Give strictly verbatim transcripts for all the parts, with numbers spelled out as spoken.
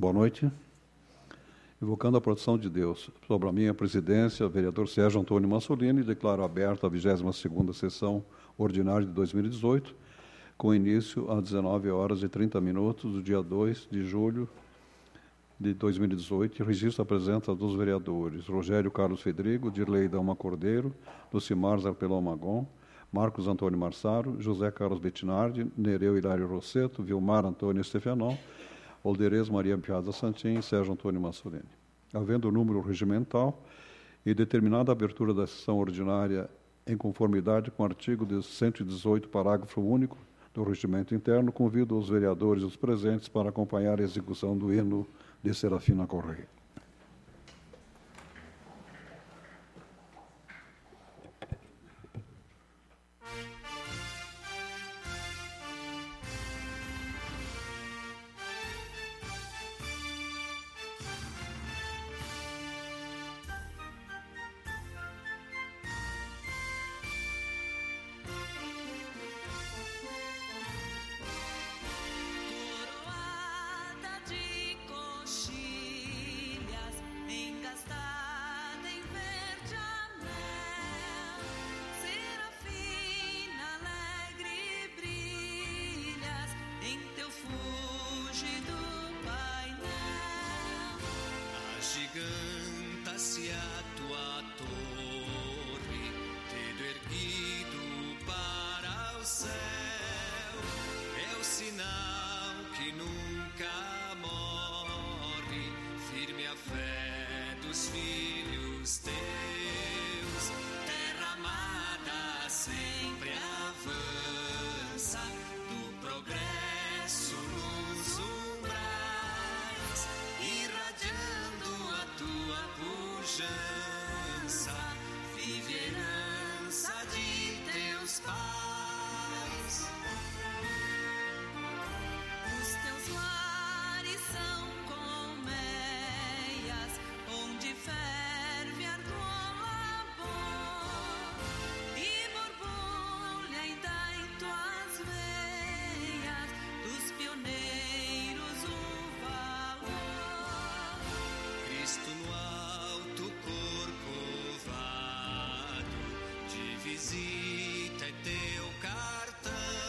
Boa noite. Invocando a proteção de Deus sobre a minha presidência, vereador Sérgio Antônio Massolini, declaro aberta a vigésima segunda sessão ordinária de dois mil e dezoito, com início às dezenove horas e trinta minutos, do dia dois de julho de dois mil e dezoito. O registro apresenta dos vereadores Rogério Carlos Fedrigo, Dirley Dalma Cordeiro, Lucimar Zarpelão Magon, Marcos Antônio Marsaro, José Carlos Bettinardi, Nereu Hilário Rosseto, Vilmar Antônio Stefanon, Olderez Maria Piazza Santin e Sérgio Antônio Massolini. Havendo o número regimental e determinada a abertura da sessão ordinária em conformidade com o artigo cento e dezoito, parágrafo único do regimento interno, convido os vereadores e os presentes para acompanhar a execução do hino de Serafina Correia. Agiganta-se a tua torre, tendo erguido para o céu, é o sinal que nunca morre, firme a fé dos filhos teus. Terra amada sempre avança, do progresso nos umbrais, irradiando a tua pujança, vive herança de teus pais. Os teus lares são colmeias, onde ferve ardor labor, e borbulha ainda em tuas veias, dos pioneiros o valor. Cristo no alto corcovado, de visita é teu cartão,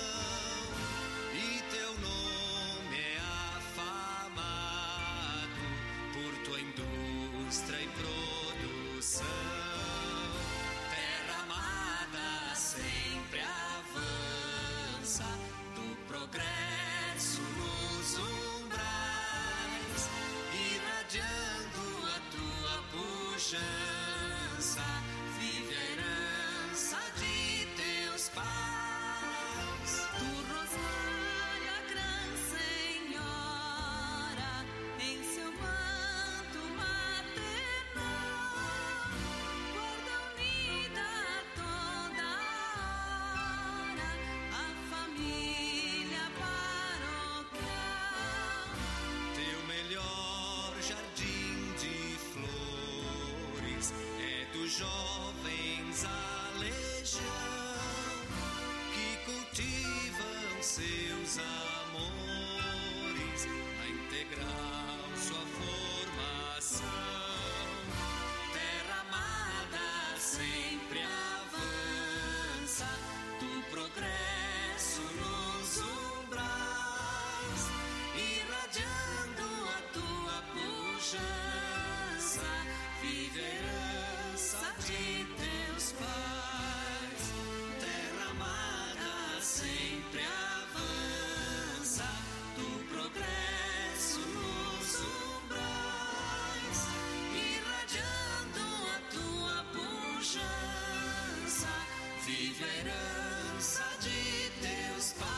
e teu nome é afamado por tua indústria e produção. Terra amada sempre avança, do progresso nos umbrais, irradiando a tua pujança, vive a herança de teus pais. Tu, Rosário, a Gran Senhora, em seu manto maternal, guarda unida a toda hora a família paroquial. Teu melhor jardim de flores é dos jovens a legião, que cultivam seus amores, a integral sua formação. Terra amada sempre avança, do progresso nos umbrais, irradiando a tua pujança, vive a herança de teus pais. Terra amada sempre avança, do progresso nos umbrais, irradiando a tua pujança, vive a herança de teus pais.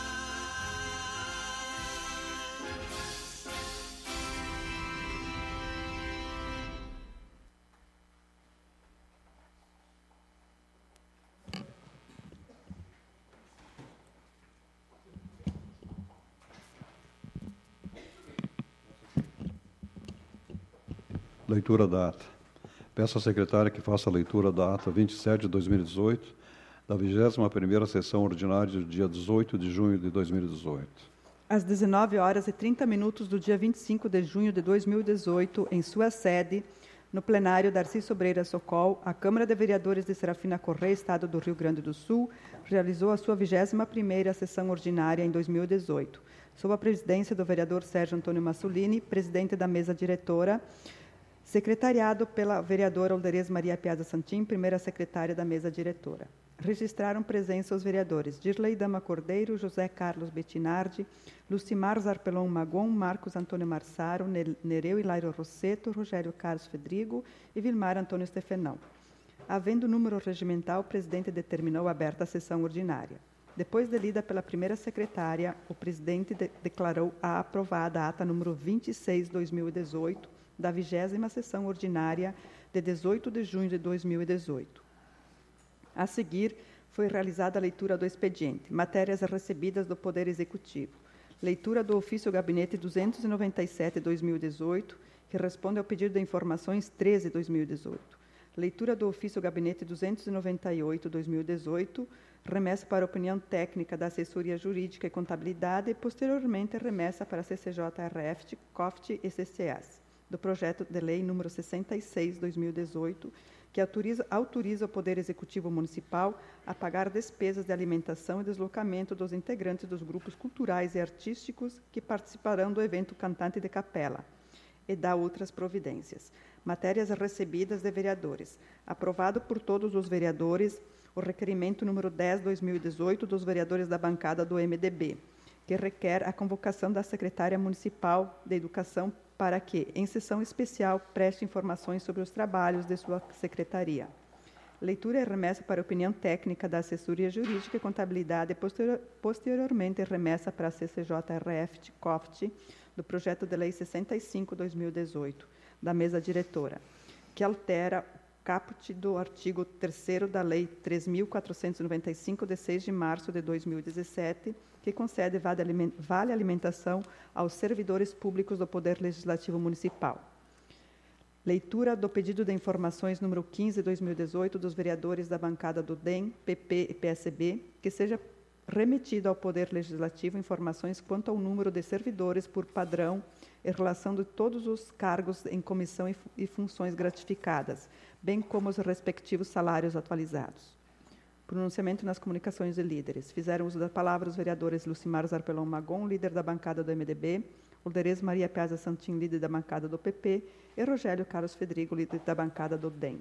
Leitura da ata. Peço à secretária que faça a leitura da ata vinte e sete de dois mil e dezoito, da vigésima primeira sessão ordinária do dia dezoito de junho de dois mil e dezoito. às dezenove horas e trinta minutos do dia vinte e cinco de junho de dois mil e dezoito, em sua sede, no plenário Darcy Sobreira Socol, a Câmara de Vereadores de Serafina Correia, Estado do Rio Grande do Sul, realizou a sua vigésima primeira sessão ordinária em dois mil e dezoito, sob a presidência do vereador Sérgio Antônio Massulini, presidente da mesa diretora, secretariado pela vereadora Olderez Maria Piazza Santin, primeira secretária da mesa diretora. Registraram presença os vereadores Dirley Dama Cordeiro, José Carlos Bettinardi, Lucimar Zarpelon Magon, Marcos Antônio Marsaro, Nereu Hilário Rosseto, Rogério Carlos Fedrigo e Vilmar Antônio Stefenão. Havendo número regimental, o presidente determinou aberta a sessão ordinária. Depois de lida pela primeira secretária, o presidente de declarou a aprovada a ata número vinte e seis, dois mil e dezoito, da vigésima sessão ordinária de dezoito de junho de dois mil e dezoito. A seguir, foi realizada a leitura do expediente, matérias recebidas do Poder Executivo. Leitura do ofício Gabinete duzentos e noventa e sete, dois mil e dezoito, que responde ao pedido de informações treze, dois mil e dezoito. Leitura do ofício Gabinete duzentos e noventa e oito, dois mil e dezoito, remessa para opinião técnica da Assessoria Jurídica e Contabilidade e, posteriormente, remessa para a C C J R F, C O F T e C C As, do projeto de lei número sessenta e seis, dois mil e dezoito, que autoriza, autoriza o Poder Executivo Municipal a pagar despesas de alimentação e deslocamento dos integrantes dos grupos culturais e artísticos que participarão do evento Cantante de Capela e dá outras providências. Matérias recebidas de vereadores. Aprovado por todos os vereadores o requerimento número dez, dois mil e dezoito, dos vereadores da bancada do M D B, que requer a convocação da secretária municipal de Educação para que, em sessão especial, preste informações sobre os trabalhos de sua secretaria. Leitura e remessa para opinião técnica da Assessoria Jurídica e Contabilidade e, posterior, posteriormente, remessa para a C C J R F, C O F T, do projeto de lei sessenta e cinco, dois mil e dezoito, da mesa diretora, que altera o caput do artigo terceiro da Lei três mil quatrocentos e noventa e cinco, de seis de março de dois mil e dezessete, que concede vale alimentação aos servidores públicos do Poder Legislativo Municipal. Leitura do pedido de informações número quinze, dois mil e dezoito, dos vereadores da bancada do D E M, P P e P S B, que seja remetido ao Poder Legislativo informações quanto ao número de servidores por padrão em relação de todos os cargos em comissão e funções gratificadas, bem como os respectivos salários atualizados. Pronunciamento nas comunicações de líderes. Fizeram uso da palavra os vereadores Lucimar Zarpelon Magon, líder da bancada do M D B, Olderez Maria Piazza Santin, líder da bancada do P P, e Rogério Carlos Fedrigo, líder da bancada do D E M.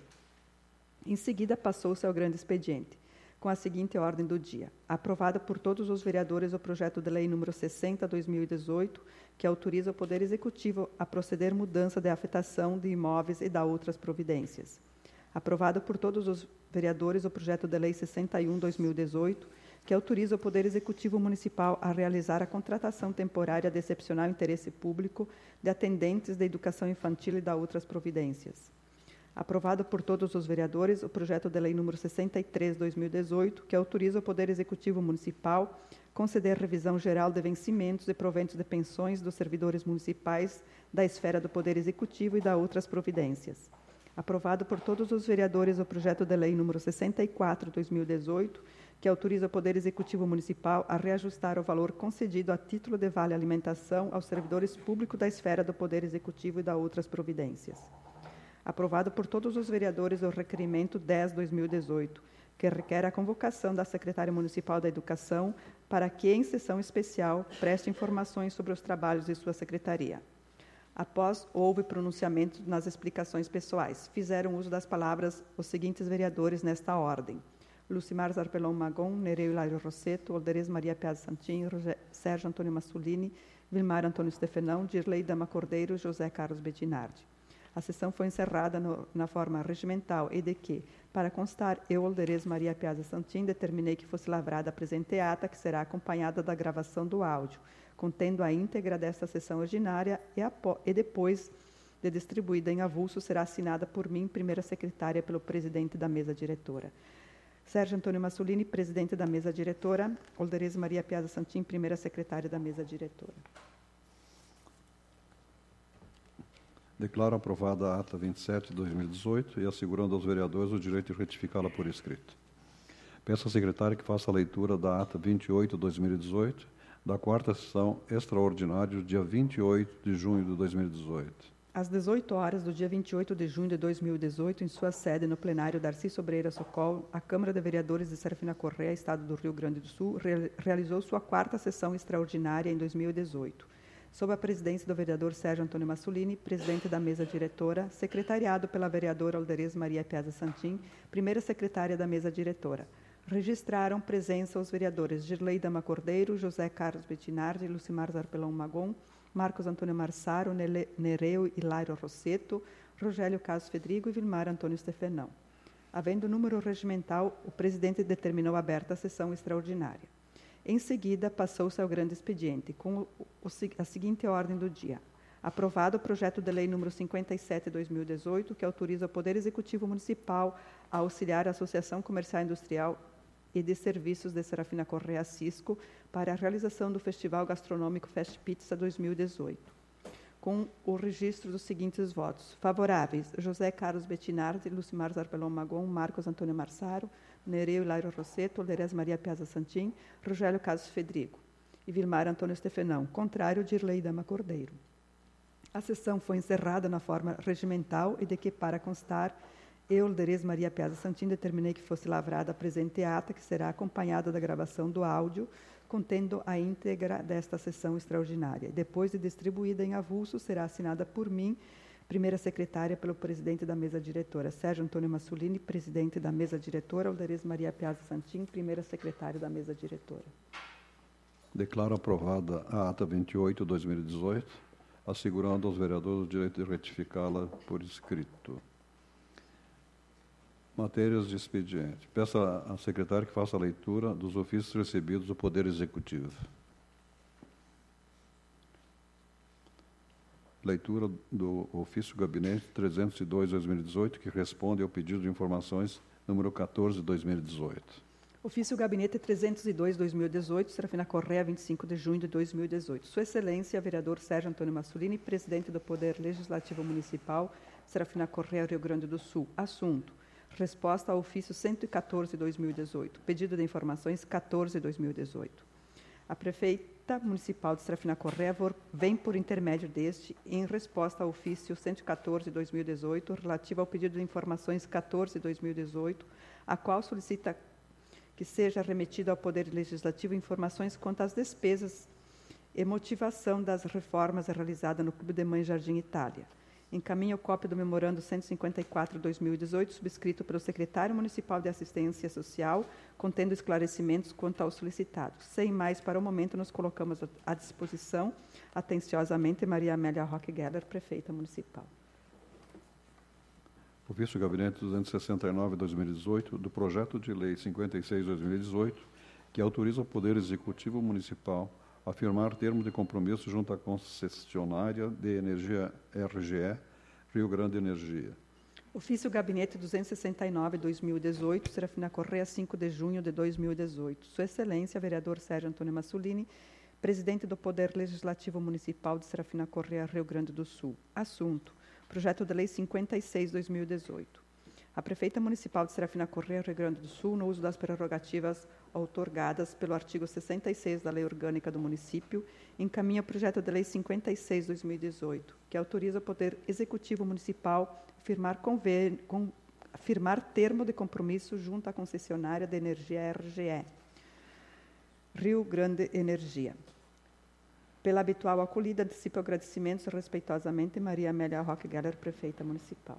Em seguida, passou-se ao grande expediente, com a seguinte ordem do dia. Aprovada por todos os vereadores o projeto de lei número sessenta, dois mil e dezoito, que autoriza o Poder Executivo a proceder mudança de afetação de imóveis e dá outras providências. Aprovado por todos os vereadores o projeto de lei sessenta e um, dois mil e dezoito, que autoriza o Poder Executivo Municipal a realizar a contratação temporária de excepcional interesse público de atendentes de educação infantil e dá outras providências. Aprovado por todos os vereadores o projeto de lei número sessenta e três, dois mil e dezoito, que autoriza o Poder Executivo Municipal conceder revisão geral de vencimentos e proventos de pensões dos servidores municipais da esfera do Poder Executivo e dá outras providências. Aprovado por todos os vereadores o projeto de lei número sessenta e quatro, dois mil e dezoito, que autoriza o Poder Executivo Municipal a reajustar o valor concedido a título de vale alimentação aos servidores públicos da esfera do Poder Executivo e dá outras providências. Aprovado por todos os vereadores o requerimento dez, dois mil e dezoito, que requer a convocação da secretária municipal da Educação para que, em sessão especial, preste informações sobre os trabalhos de sua secretaria. Após, houve pronunciamento nas explicações pessoais. Fizeram uso das palavras os seguintes vereadores nesta ordem: Lucimar Zarpelon Magon, Nereu Hilário Rosseto, Olderez Maria Piazza Santin, Sérgio Antônio Massulini, Vilmar Antônio Stefenão, Dirley Dama Cordeiro, José Carlos Bettinardi. A sessão foi encerrada no, na forma regimental e de que, para constar, eu, Olderez Maria Piazza Santin, determinei que fosse lavrada a presente ata, que será acompanhada da gravação do áudio, contendo a íntegra desta sessão ordinária e, a, e depois de distribuída em avulso, será assinada por mim, primeira secretária, pelo presidente da mesa diretora. Sérgio Antônio Massulini, presidente da mesa diretora. Olderez Maria Piazza Santin, primeira secretária da mesa diretora. Declaro aprovada a ata vinte e sete de dois mil e dezoito e assegurando aos vereadores o direito de retificá-la por escrito. Peço à secretária que faça a leitura da ata vinte e oito de dois mil e dezoito, da quarta sessão extraordinária do dia vinte e oito de junho de dois mil e dezoito. Às dezoito horas do dia vinte e oito de junho de dois mil e dezoito, em sua sede no plenário Darcy Sobreira Socol, a Câmara de Vereadores de Serafina Correia, Estado do Rio Grande do Sul, re realizou sua quarta sessão extraordinária em dois mil e dezoito. Sob a presidência do vereador Sérgio Antônio Massulini, presidente da mesa diretora, secretariado pela vereadora Alderez Maria Piazza Santin, primeira secretária da mesa diretora. Registraram presença os vereadores Girlei Dama Cordeiro, José Carlos Bettinardi, Lucimar Zarpelão Magon, Marcos Antônio Marsaro, Nele, Nereu Hilário Rosseto, Rogélio Caso Fedrigo e Vilmar Antônio Stefenão. Havendo número regimental, o presidente determinou aberta a sessão extraordinária. Em seguida, passou-se ao grande expediente, com o, o, a seguinte ordem do dia. Aprovado o projeto de lei número cinquenta e sete de dois mil e dezoito, que autoriza o Poder Executivo Municipal a auxiliar a Associação Comercial e Industrial e de Serviços de Serafina Correia Cisco para a realização do Festival Gastronômico Fest Pizza dois mil e dezoito. Com o registro dos seguintes votos. Favoráveis, José Carlos Bettinardi, Lucimar Zarpelão Magon, Marcos Antônio Marsaro, Nereu Hilário Rosseto, Alderez Maria Piazza Santin, Rogélio Caso Fedrigo e Vilmar Antônio Stefenão. Contrário, Dirlei Dama Cordeiro. A sessão foi encerrada na forma regimental e de que, para constar, eu, Alderez Maria Piazza Santin, determinei que fosse lavrada a presente ata, que será acompanhada da gravação do áudio, contendo a íntegra desta sessão extraordinária. Depois de distribuída em avulso, será assinada por mim, primeira secretária, pelo presidente da mesa diretora, Sérgio Antônio Massulini, presidente da mesa diretora, Alderez Maria Piazza Santin, primeira secretária da mesa diretora. Declaro aprovada a ata vinte e oito de dois mil e dezoito, assegurando aos vereadores o direito de retificá-la por escrito. Matérias de expediente. Peço à secretária que faça a leitura dos ofícios recebidos do Poder Executivo. Leitura do ofício Gabinete trezentos e dois de dois mil e dezoito, que responde ao pedido de informações número quatorze de dois mil e dezoito. Ofício Gabinete trezentos e dois de dois mil e dezoito, Serafina Correia, vinte e cinco de junho de dois mil e dezoito. Sua Excelência, vereador Sérgio Antônio Massulini, presidente do Poder Legislativo Municipal, Serafina Correia, Rio Grande do Sul. Assunto: resposta ao ofício cento e quatorze de dois mil e dezoito. Pedido de informações quatorze de dois mil e dezoito. A prefeita municipal de Serafina Correia vem por intermédio deste em resposta ao ofício cento e quatorze de dois mil e dezoito, relativo ao pedido de informações quatorze de dois mil e dezoito, a qual solicita que seja remetido ao Poder Legislativo informações quanto às despesas e motivação das reformas realizadas no Clube de Mães Jardim Itália. Encaminho cópia do memorando cento e cinquenta e quatro de dois mil e dezoito, subscrito pelo secretário municipal de Assistência Social, contendo esclarecimentos quanto ao solicitado. Sem mais, para o momento, nos colocamos à disposição, atenciosamente, Maria Amélia Roque Geller, prefeita municipal. Ofício Gabinete duzentos e sessenta e nove de dois mil e dezoito, do projeto de lei cinquenta e seis de dois mil e dezoito, que autoriza o Poder Executivo Municipal a firmar termo de compromisso junto à concessionária de energia R G E, Rio Grande Energia. Ofício Gabinete duzentos e sessenta e nove de dois mil e dezoito, Serafina Correia, cinco de junho de dois mil e dezoito. Sua Excelência, vereador Sérgio Antônio Massulini, presidente do Poder Legislativo Municipal de Serafina Correia, Rio Grande do Sul. Assunto: projeto de lei cinquenta e seis de dois mil e dezoito. A prefeita municipal de Serafina Correia, Rio Grande do Sul, no uso das prerrogativas outorgadas pelo artigo sessenta e seis da Lei Orgânica do Município, encaminha o projeto de lei cinquenta e seis de dois mil e dezoito, que autoriza o Poder Executivo Municipal a firmar, convênio, com, a firmar termo de compromisso junto à concessionária de energia R G E, Rio Grande Energia. Pela habitual acolhida, antecipo agradecimentos respeitosamente, Maria Amélia Roque Geller, prefeita municipal.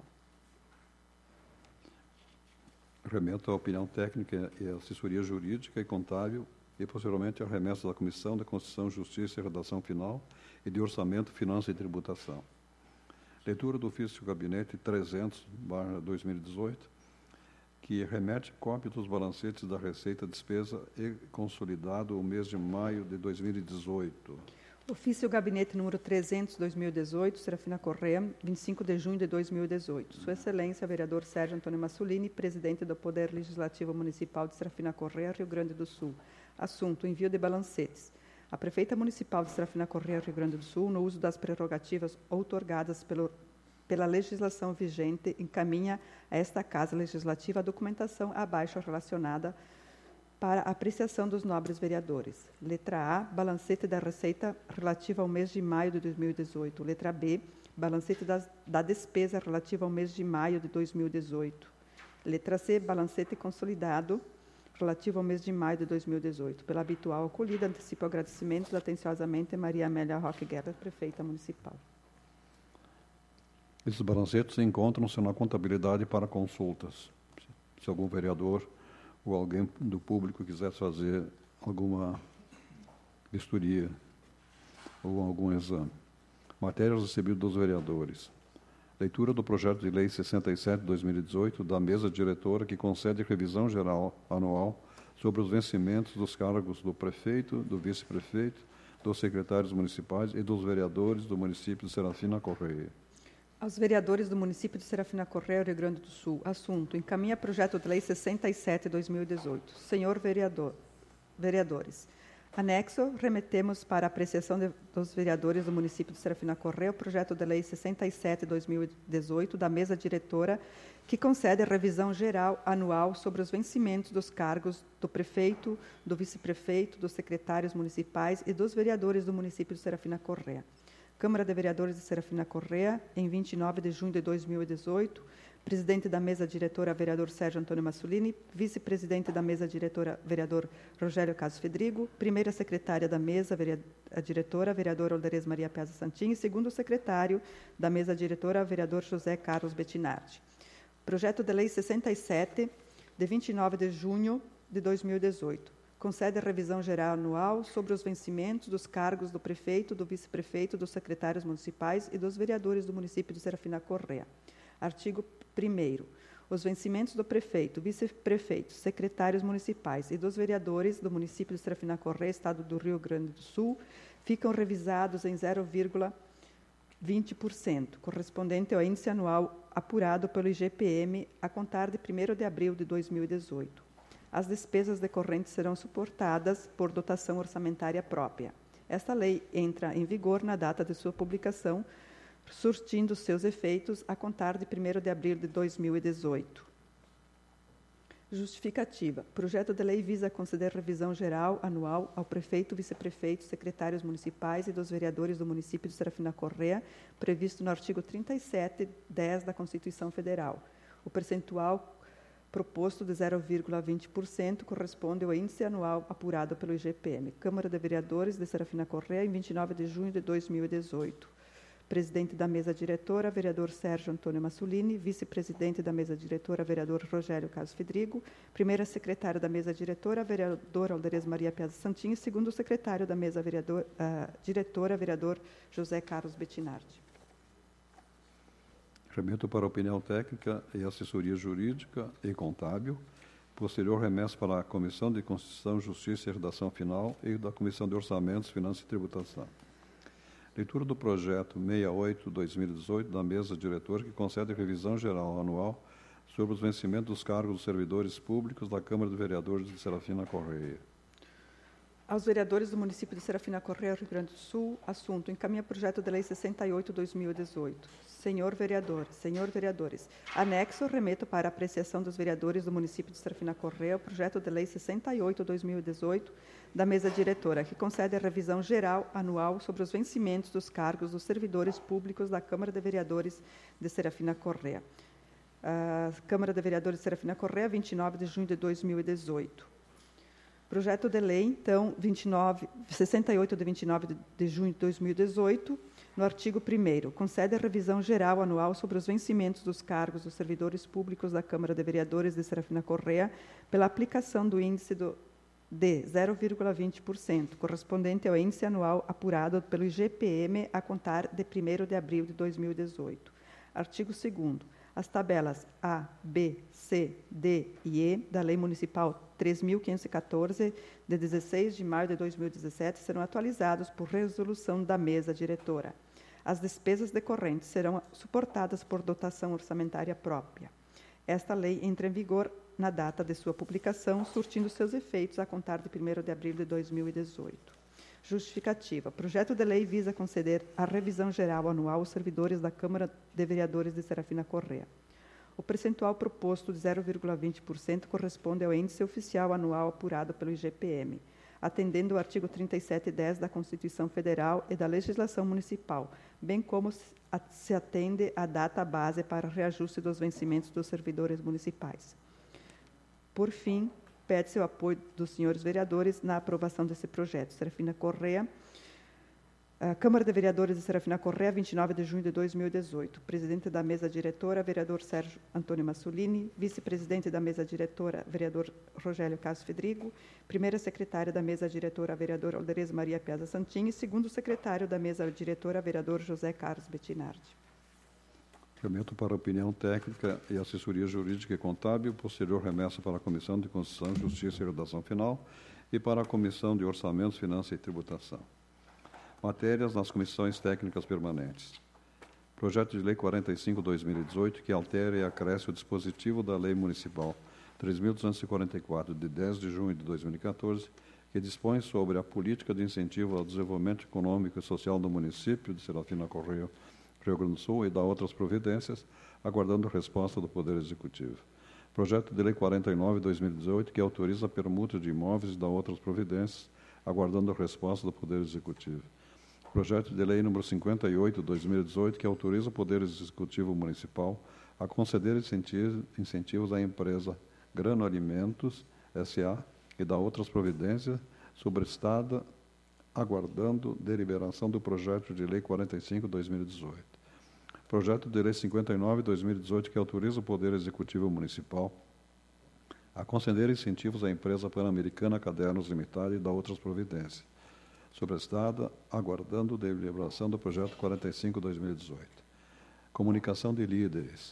Remeto a opinião técnica e assessoria jurídica e contábil e, posteriormente, a remessa da Comissão de Constituição, Justiça e Redação Final e de Orçamento, Finanças e Tributação. Leitura do ofício Gabinete trezentos barra dois mil e dezoito, que remete cópia dos balancetes da Receita, Despesa e Consolidado o mês de maio de dois mil e dezoito. Ofício Gabinete número trezentos de dois mil e dezoito, Serafina Correia, vinte e cinco de junho de dois mil e dezoito. Sua Excelência, vereador Sérgio Antônio Massulini, presidente do Poder Legislativo Municipal de Serafina Correia, Rio Grande do Sul. Assunto: envio de balancetes. A prefeita municipal de Serafina Correia, Rio Grande do Sul, no uso das prerrogativas outorgadas pelo, pela legislação vigente, encaminha a esta Casa Legislativa a documentação abaixo relacionada para apreciação dos nobres vereadores. Letra A, balancete da receita relativa ao mês de maio de dois mil e dezoito. Letra B, balancete das, da despesa relativa ao mês de maio de dois mil e dezoito. Letra C, balancete consolidado relativo ao mês de maio de dois mil e dezoito. Pela habitual acolhida, antecipo agradecimentos atenciosamente Maria Amélia Roque Guerra, prefeita municipal. Esses balancetes encontram-se na contabilidade para consultas. Se algum vereador ou alguém do público quiser fazer alguma vistoria ou algum exame. Matérias recebidas dos vereadores. Leitura do projeto de lei sessenta e sete de dois mil e dezoito da mesa diretora que concede revisão geral anual sobre os vencimentos dos cargos do prefeito, do vice-prefeito, dos secretários municipais e dos vereadores do município de Serafina Correia. Aos vereadores do município de Serafina Correia, Rio Grande do Sul, assunto: encaminha projeto de lei sessenta e sete de dois mil e dezoito. Senhor vereador, vereadores, anexo, remetemos para apreciação de, dos vereadores do município de Serafina Correia o projeto de lei sessenta e sete de dois mil e dezoito da mesa diretora que concede a revisão geral anual sobre os vencimentos dos cargos do prefeito, do vice-prefeito, dos secretários municipais e dos vereadores do município de Serafina Correia. Câmara de Vereadores de Serafina Correia, em vinte e nove de junho de dois mil e dezoito, presidente da mesa diretora, vereador Sérgio Antônio Massolini, vice-presidente da mesa diretora, vereador Rogério Caso Fedrigo, primeira secretária da mesa a diretora, vereador Alderez Maria Piazza Santin, e segundo secretário da mesa diretora, vereador José Carlos Bettinardi. Projeto de lei sessenta e sete, de vinte e nove de junho de dois mil e dezoito. Concede a revisão geral anual sobre os vencimentos dos cargos do prefeito, do vice-prefeito, dos secretários municipais e dos vereadores do município de Serafina Correia. Artigo primeiro. Os vencimentos do prefeito, vice-prefeito, secretários municipais e dos vereadores do município de Serafina Correia, Estado do Rio Grande do Sul, ficam revisados em zero vírgula vinte por cento, correspondente ao índice anual apurado pelo I G P M a contar de primeiro de abril de dois mil e dezoito. As despesas decorrentes serão suportadas por dotação orçamentária própria. Esta lei entra em vigor na data de sua publicação, surtindo seus efeitos a contar de primeiro de abril de dois mil e dezoito. Justificativa. Projeto de lei visa conceder revisão geral anual ao prefeito, vice-prefeito, secretários municipais e dos vereadores do município de Serafina Correia, previsto no artigo trinta e sete, dez da Constituição Federal. O percentual proposto de zero vírgula vinte por cento corresponde ao índice anual apurado pelo I G P M. Câmara de Vereadores de Serafina Correia, em vinte e nove de junho de dois mil e dezoito. Presidente da mesa diretora, vereador Sérgio Antônio Massolini, vice-presidente da mesa diretora, vereador Rogério Caso Fedrigo, primeira secretária da mesa diretora, vereador Alderez Maria Piazza Santin, e segundo secretário da mesa vereador, uh, diretora, vereador José Carlos Bettinardi. Remeto para a opinião técnica e assessoria jurídica e contábil. Posterior remessa para a Comissão de Constituição, Justiça e Redação Final e da Comissão de Orçamentos, Finanças e Tributação. Leitura do projeto sessenta e oito de dois mil e dezoito da mesa diretora que concede revisão geral anual sobre os vencimentos dos cargos dos servidores públicos da Câmara de Vereadores de Serafina Correia. Aos vereadores do município de Serafina Correia, Rio Grande do Sul, assunto: encaminha projeto de lei sessenta e oito de dois mil e dezoito. Senhor vereador, senhor vereadores, anexo, remeto para apreciação dos vereadores do município de Serafina Correia o projeto de lei sessenta e oito de dois mil e dezoito da mesa diretora, que concede a revisão geral anual sobre os vencimentos dos cargos dos servidores públicos da Câmara de Vereadores de Serafina Correia. A Câmara de Vereadores de Serafina Correia, vinte e nove de junho de dois mil e dezoito. Projeto de lei, então, vinte e nove, sessenta e oito de vinte e nove de junho de dois mil e dezoito, no artigo primeiro, concede a revisão geral anual sobre os vencimentos dos cargos dos servidores públicos da Câmara de Vereadores de Serafina Correia pela aplicação do índice do, de zero vírgula vinte por cento, correspondente ao índice anual apurado pelo I G P M a contar de primeiro de abril de dois mil e dezoito. Artigo segundo. As tabelas A, B, C, D e E da Lei Municipal três mil quinhentos e quatorze, de dezesseis de maio de dois mil e dezessete, serão atualizados por resolução da mesa diretora. As despesas decorrentes serão suportadas por dotação orçamentária própria. Esta lei entra em vigor na data de sua publicação, surtindo seus efeitos a contar de primeiro de abril de dois mil e dezoito. Justificativa. Projeto de lei visa conceder a revisão geral anual aos servidores da Câmara de Vereadores de Serafina Correia. O percentual proposto de zero vírgula vinte por cento corresponde ao índice oficial anual apurado pelo I G P M, atendendo ao artigo trinta e sete dez da Constituição Federal e da legislação municipal, bem como se atende à data base para reajuste dos vencimentos dos servidores municipais. Por fim, pede-se o apoio dos senhores vereadores na aprovação desse projeto. Serafina Corrêa, a Câmara de Vereadores de Serafina Corrêa, vinte e nove de junho de dois mil e dezoito. Presidente da mesa diretora, vereador Sérgio Antônio Massolini. Vice-presidente da mesa diretora, vereador Rogélio Carlos Fedrigo. Primeira secretária da mesa diretora, vereador Alderez Maria Piazza Santini. Segundo secretário da mesa diretora, vereador José Carlos Bettinardi. Encaminhamento para opinião técnica e assessoria jurídica e contábil, posterior remessa para a Comissão de Constituição, Justiça e Redação Final e para a Comissão de Orçamentos, Finanças e Tributação. Matérias nas comissões técnicas permanentes. Projeto de Lei quarenta e cinco barra dois mil e dezoito, que altera e acresce o dispositivo da Lei Municipal três mil duzentos e quarenta e quatro, de dez de junho de dois mil e quatorze, que dispõe sobre a política de incentivo ao desenvolvimento econômico e social do município de Serafina Corrêa, Rio Grande do Sul, e da outras providências, aguardando resposta do Poder Executivo. Projeto de Lei quarenta e nove barra dois mil e dezoito, que autoriza a permuta de imóveis e da outras providências, aguardando a resposta do Poder Executivo. Projeto de Lei número cinquenta e oito barra dois mil e dezoito, que autoriza o Poder Executivo Municipal a conceder incentivos à empresa Grano Alimentos, S A, e da outras providências, sobrestada, aguardando deliberação do Projeto de Lei quarenta e cinco barra dois mil e dezoito. Projeto de Lei cinquenta e nove barra dois mil e dezoito, que autoriza o Poder Executivo Municipal a conceder incentivos à empresa Pan-Americana Cadernos Limitada e da outras providências, sobrestada, aguardando deliberação do Projeto quarenta e cinco barra dois mil e dezoito. Comunicação de líderes.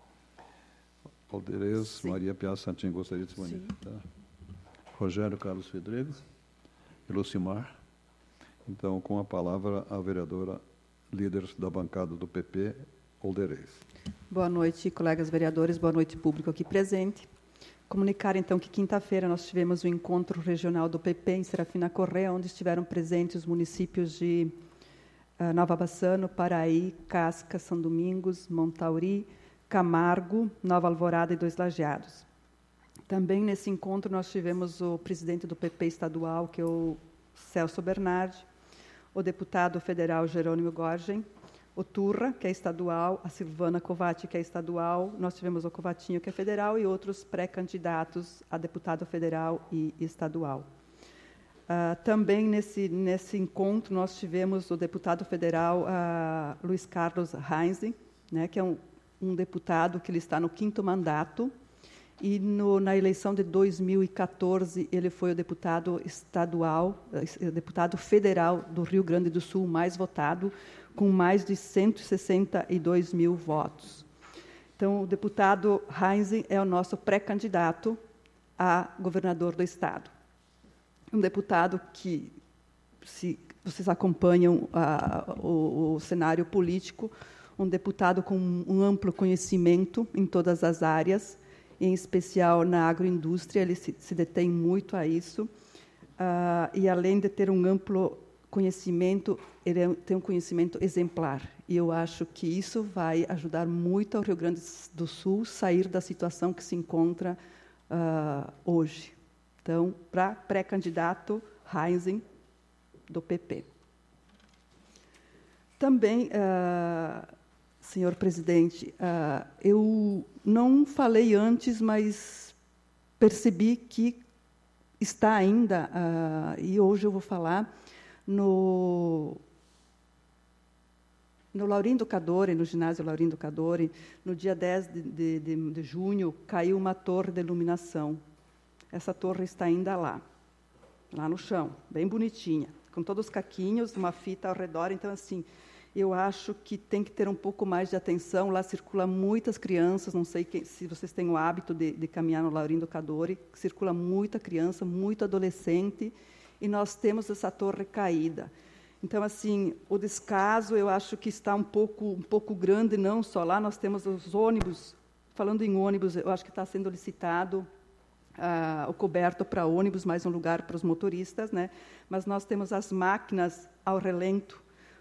Alderez Maria Piazza Santini, gostaria de se manifestar. Rogélio Carlos Fedrigo e Lucimar. Então, com a palavra, a vereadora líder da bancada do P P, Alderez. Boa noite, colegas vereadores, boa noite, público aqui presente. Comunicar, então, que quinta-feira nós tivemos o encontro regional do P P em Serafina Corrêa, onde estiveram presentes os municípios de uh, Nova Bassano, Paraí, Casca, São Domingos, Montauri, Camargo, Nova Alvorada e Dois Lajeados. Também nesse encontro nós tivemos o presidente do P P estadual, que é o Celso Bernardi, o deputado federal Jerônimo Gorgen, o Turra, que é estadual, a Silvana Covatti, que é estadual, nós tivemos o Covatinho, que é federal, e outros pré-candidatos a deputado federal e estadual. Uh, também nesse, nesse encontro nós tivemos o deputado federal uh, Luiz Carlos Heinze, né, que é um, um deputado que ele está no quinto mandato, e no, na eleição de dois mil e quatorze ele foi o deputado estadual, uh, deputado federal do Rio Grande do Sul mais votado, com mais de cento e sessenta e dois mil votos. Então, o deputado Heinze é o nosso pré-candidato a governador do Estado. Um deputado que, se vocês acompanham a, o, o cenário político, um deputado com um amplo conhecimento em todas as áreas, em especial na agroindústria, ele se, se detém muito a isso, uh, e, além de ter um amplo conhecimento, ele tem um conhecimento exemplar. E eu acho que isso vai ajudar muito ao Rio Grande do Sul sair da situação que se encontra uh, hoje. Então, para pré-candidato, Heinze, do P P. Também, uh, senhor presidente, uh, eu não falei antes, mas percebi que está ainda, uh, e hoje eu vou falar, no, no Laurindo Cadore, no ginásio Laurindo Cadore, no dia dez de, de, de, de junho, caiu uma torre de iluminação. Essa torre está ainda lá, lá no chão, bem bonitinha, com todos os caquinhos, uma fita ao redor. Então, assim, eu acho que tem que ter um pouco mais de atenção. Lá circula muitas crianças, não sei quem, se vocês têm o hábito de, de caminhar no Laurindo Cadore, circula muita criança, muito adolescente, e nós temos essa torre caída. Então, assim, o descaso, eu acho que está um pouco, um pouco grande, não só lá, nós temos os ônibus, falando em ônibus, eu acho que está sendo licitado ah, o coberto para ônibus, mais um lugar para os motoristas, né? Mas nós temos as máquinas ao relento,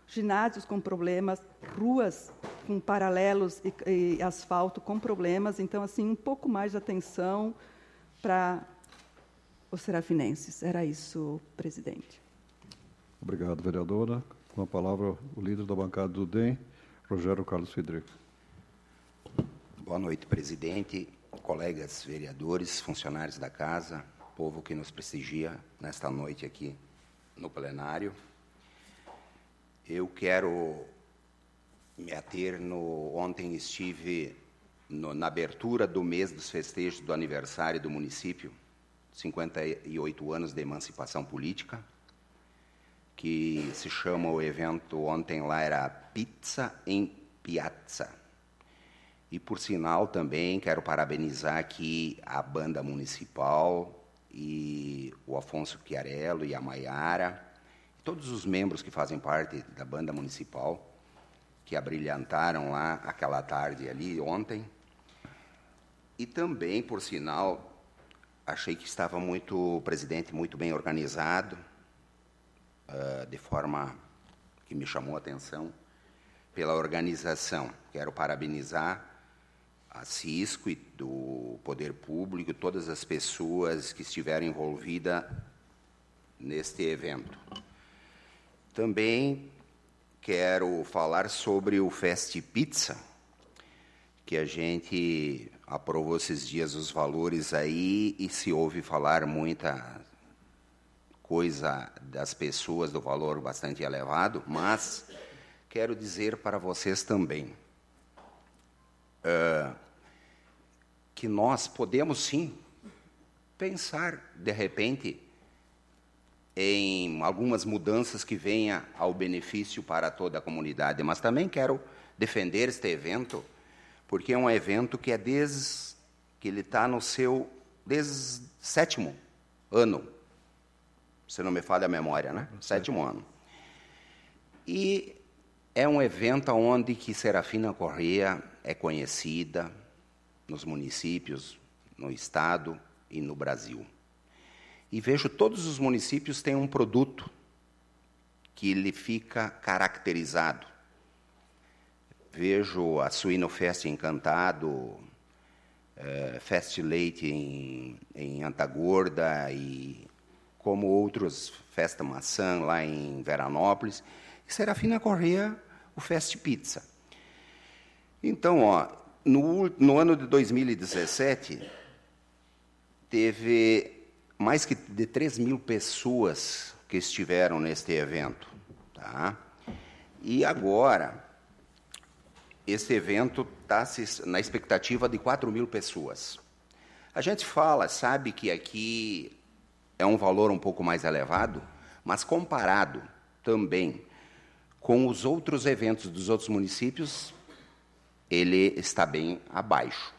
ginásios com problemas, ruas com paralelos e, e asfalto com problemas. Então, assim, um pouco mais de atenção para os serafinenses. Era isso, presidente. Obrigado, vereadora. Com a palavra, o líder da bancada do D E M, Rogério Carlos Federico. Boa noite, presidente, colegas vereadores, funcionários da casa, povo que nos prestigia nesta noite aqui no plenário. Eu quero me ater no... Ontem estive no, na abertura do mês dos festejos do aniversário do município, cinquenta e oito anos de emancipação política, que se chama o evento, ontem lá era Pizza em Piazza. E, por sinal, também quero parabenizar aqui a banda municipal e o Afonso Chiarello e a Maiara, todos os membros que fazem parte da banda municipal, que abrilhantaram lá aquela tarde ali, ontem. E também, por sinal, achei que estava muito, o presidente, muito bem organizado, uh, de forma que me chamou a atenção, pela organização. Quero parabenizar a Cisco e do Poder Público, todas as pessoas que estiveram envolvidas neste evento. Também quero falar sobre o Fest Pizza, que a gente aprovou esses dias os valores aí e se ouve falar muita coisa das pessoas do valor bastante elevado, mas quero dizer para vocês também uh, que nós podemos, sim, pensar, de repente, em algumas mudanças que venham ao benefício para toda a comunidade, mas também quero defender este evento, porque é um evento que é desde que ele está no seu desde sétimo ano, se não me falha a memória, né? Sétimo ano. E é um evento onde que Serafina Corrêa é conhecida nos municípios, no estado e no Brasil. E vejo todos os municípios têm um produto que ele fica caracterizado. Vejo a Suinofest Encantado, eh, Fest Leite em, em Antagorda e como outros, Festa Maçã lá em Veranópolis, e Serafina Corrêa, o Fest Pizza. Então, ó, no, no ano de dois mil e dezessete, teve mais que de três mil pessoas que estiveram neste evento. Tá? E agora, esse evento está na expectativa de quatro mil pessoas. A gente fala, sabe que aqui é um valor um pouco mais elevado, mas comparado também com os outros eventos dos outros municípios, ele está bem abaixo.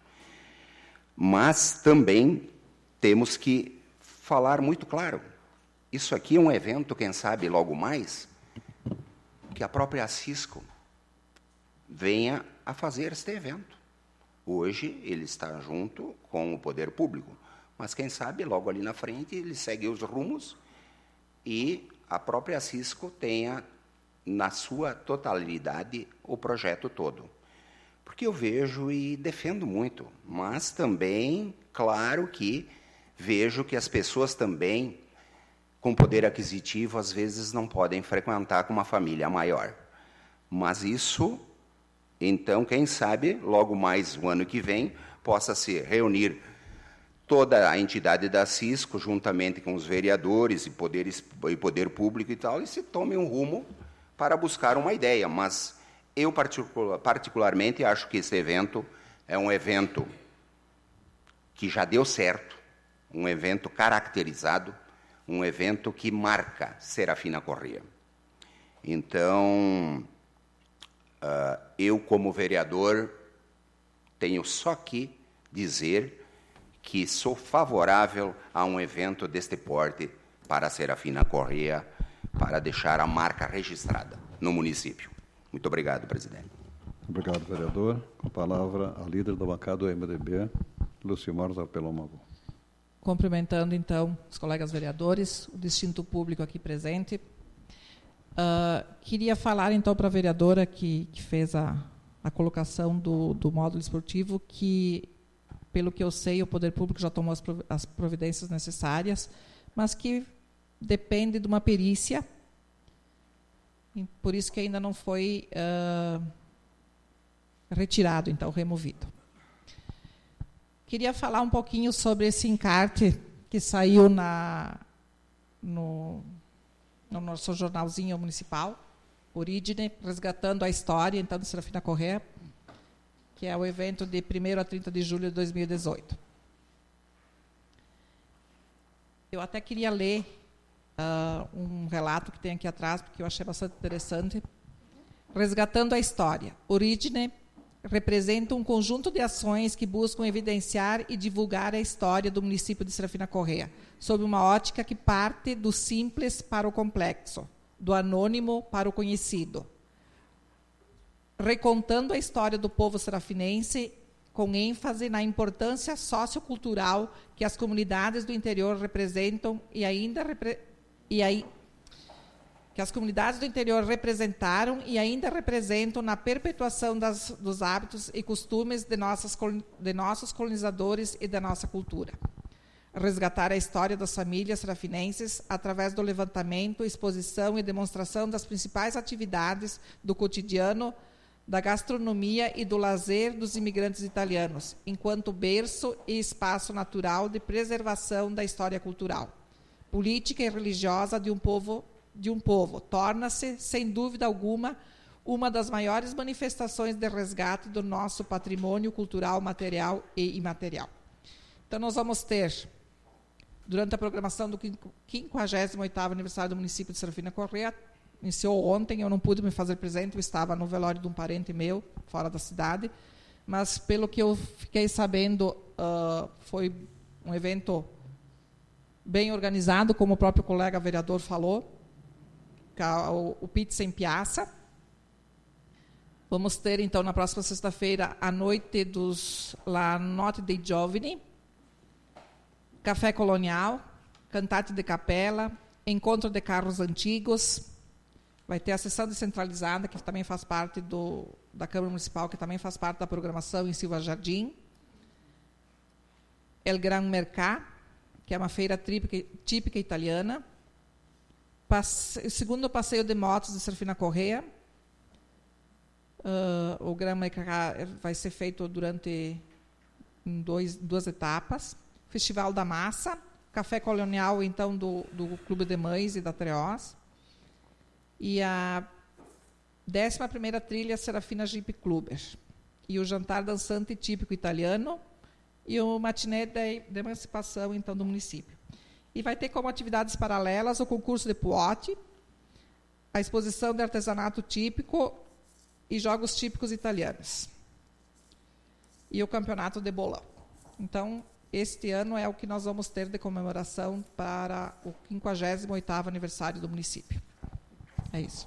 Mas também temos que falar muito claro. Isso aqui é um evento, quem sabe, logo mais, que a própria Cisco venha a fazer este evento. Hoje, ele está junto com o Poder Público, mas, quem sabe, logo ali na frente, ele segue os rumos e a própria Cisco tenha, na sua totalidade, o projeto todo. Porque eu vejo e defendo muito, mas também, claro que vejo que as pessoas também, com poder aquisitivo, às vezes não podem frequentar com uma família maior. Mas isso, então, quem sabe, logo mais o ano que vem, possa se reunir toda a entidade da Cisco, juntamente com os vereadores e, poderes, e poder público e tal, e se tome um rumo para buscar uma ideia. Mas eu, particular, particularmente, acho que esse evento é um evento que já deu certo, um evento caracterizado, um evento que marca Serafina Corrêa. Então, uh, eu, como vereador, tenho só que dizer que sou favorável a um evento deste porte para a Serafina Corrêa, para deixar a marca registrada no município. Muito obrigado, presidente. Obrigado, vereador. Com a palavra, a líder da bancada do M D B, Lucimar Zarpelômago. Cumprimentando, então, os colegas vereadores, o distinto público aqui presente. Uh, queria falar, então, para a vereadora que, que fez a, a colocação do, do módulo esportivo, que, pelo que eu sei, o Poder Público já tomou as, as providências necessárias, mas que depende de uma perícia, por isso que ainda não foi uh, retirado, então, removido. Queria falar um pouquinho sobre esse encarte que saiu na, no, no nosso jornalzinho municipal, Origine, resgatando a história, então, de Serafina Corrêa, que é o evento de primeiro a trinta de julho de dois mil e dezoito. Eu até queria ler uh, um relato que tem aqui atrás, porque eu achei bastante interessante. Resgatando a história. Origine representa um conjunto de ações que buscam evidenciar e divulgar a história do município de Serafina Corrêa, sob uma ótica que parte do simples para o complexo, do anônimo para o conhecido, recontando a história do povo serafinense com ênfase na importância sociocultural que as comunidades do interior representam e ainda repre, e aí, que as comunidades do interior representaram e ainda representam na perpetuação das, dos hábitos e costumes de, nossas, de nossos colonizadores e da nossa cultura. Resgatar a história das famílias serafinenses através do levantamento, exposição e demonstração das principais atividades do cotidiano, da gastronomia e do lazer dos imigrantes italianos, enquanto berço e espaço natural de preservação da história cultural, política e religiosa de um povo, de um povo, torna-se, sem dúvida alguma, uma das maiores manifestações de resgate do nosso patrimônio cultural, material e imaterial. Então, nós vamos ter, durante a programação do quinquagésimo oitavo aniversário do município de Serafina Corrêa, iniciou ontem, eu não pude me fazer presente, eu estava no velório de um parente meu, fora da cidade, mas, pelo que eu fiquei sabendo, uh, foi um evento bem organizado, como o próprio colega vereador falou, o, o Pizza em Piazza. Vamos ter, então, na próxima sexta-feira, a noite dos La Notte dei Giovani, Café Colonial, Cantate de Capella, Encontro de Carros Antigos. Vai ter a sessão descentralizada, que também faz parte do, da Câmara Municipal, que também faz parte da programação em Silva Jardim. El Gran Mercá, que é uma feira típica, típica italiana. Passe, segundo passeio de motos de Serafina Corrêa. Uh, o Gran Mercá vai ser feito durante em dois, duas etapas. Festival da Massa, Café Colonial, então, do, do Clube de Mães e da Treós. E a décima primeira trilha Serafina Jeep Cluber. E o jantar dançante típico italiano e o matiné de, de emancipação, então, do município. E vai ter como atividades paralelas o concurso de pote, a exposição de artesanato típico e jogos típicos italianos. E o campeonato de bolão. Então, este ano é o que nós vamos ter de comemoração para o quinquagésimo oitavo aniversário do município. É isso.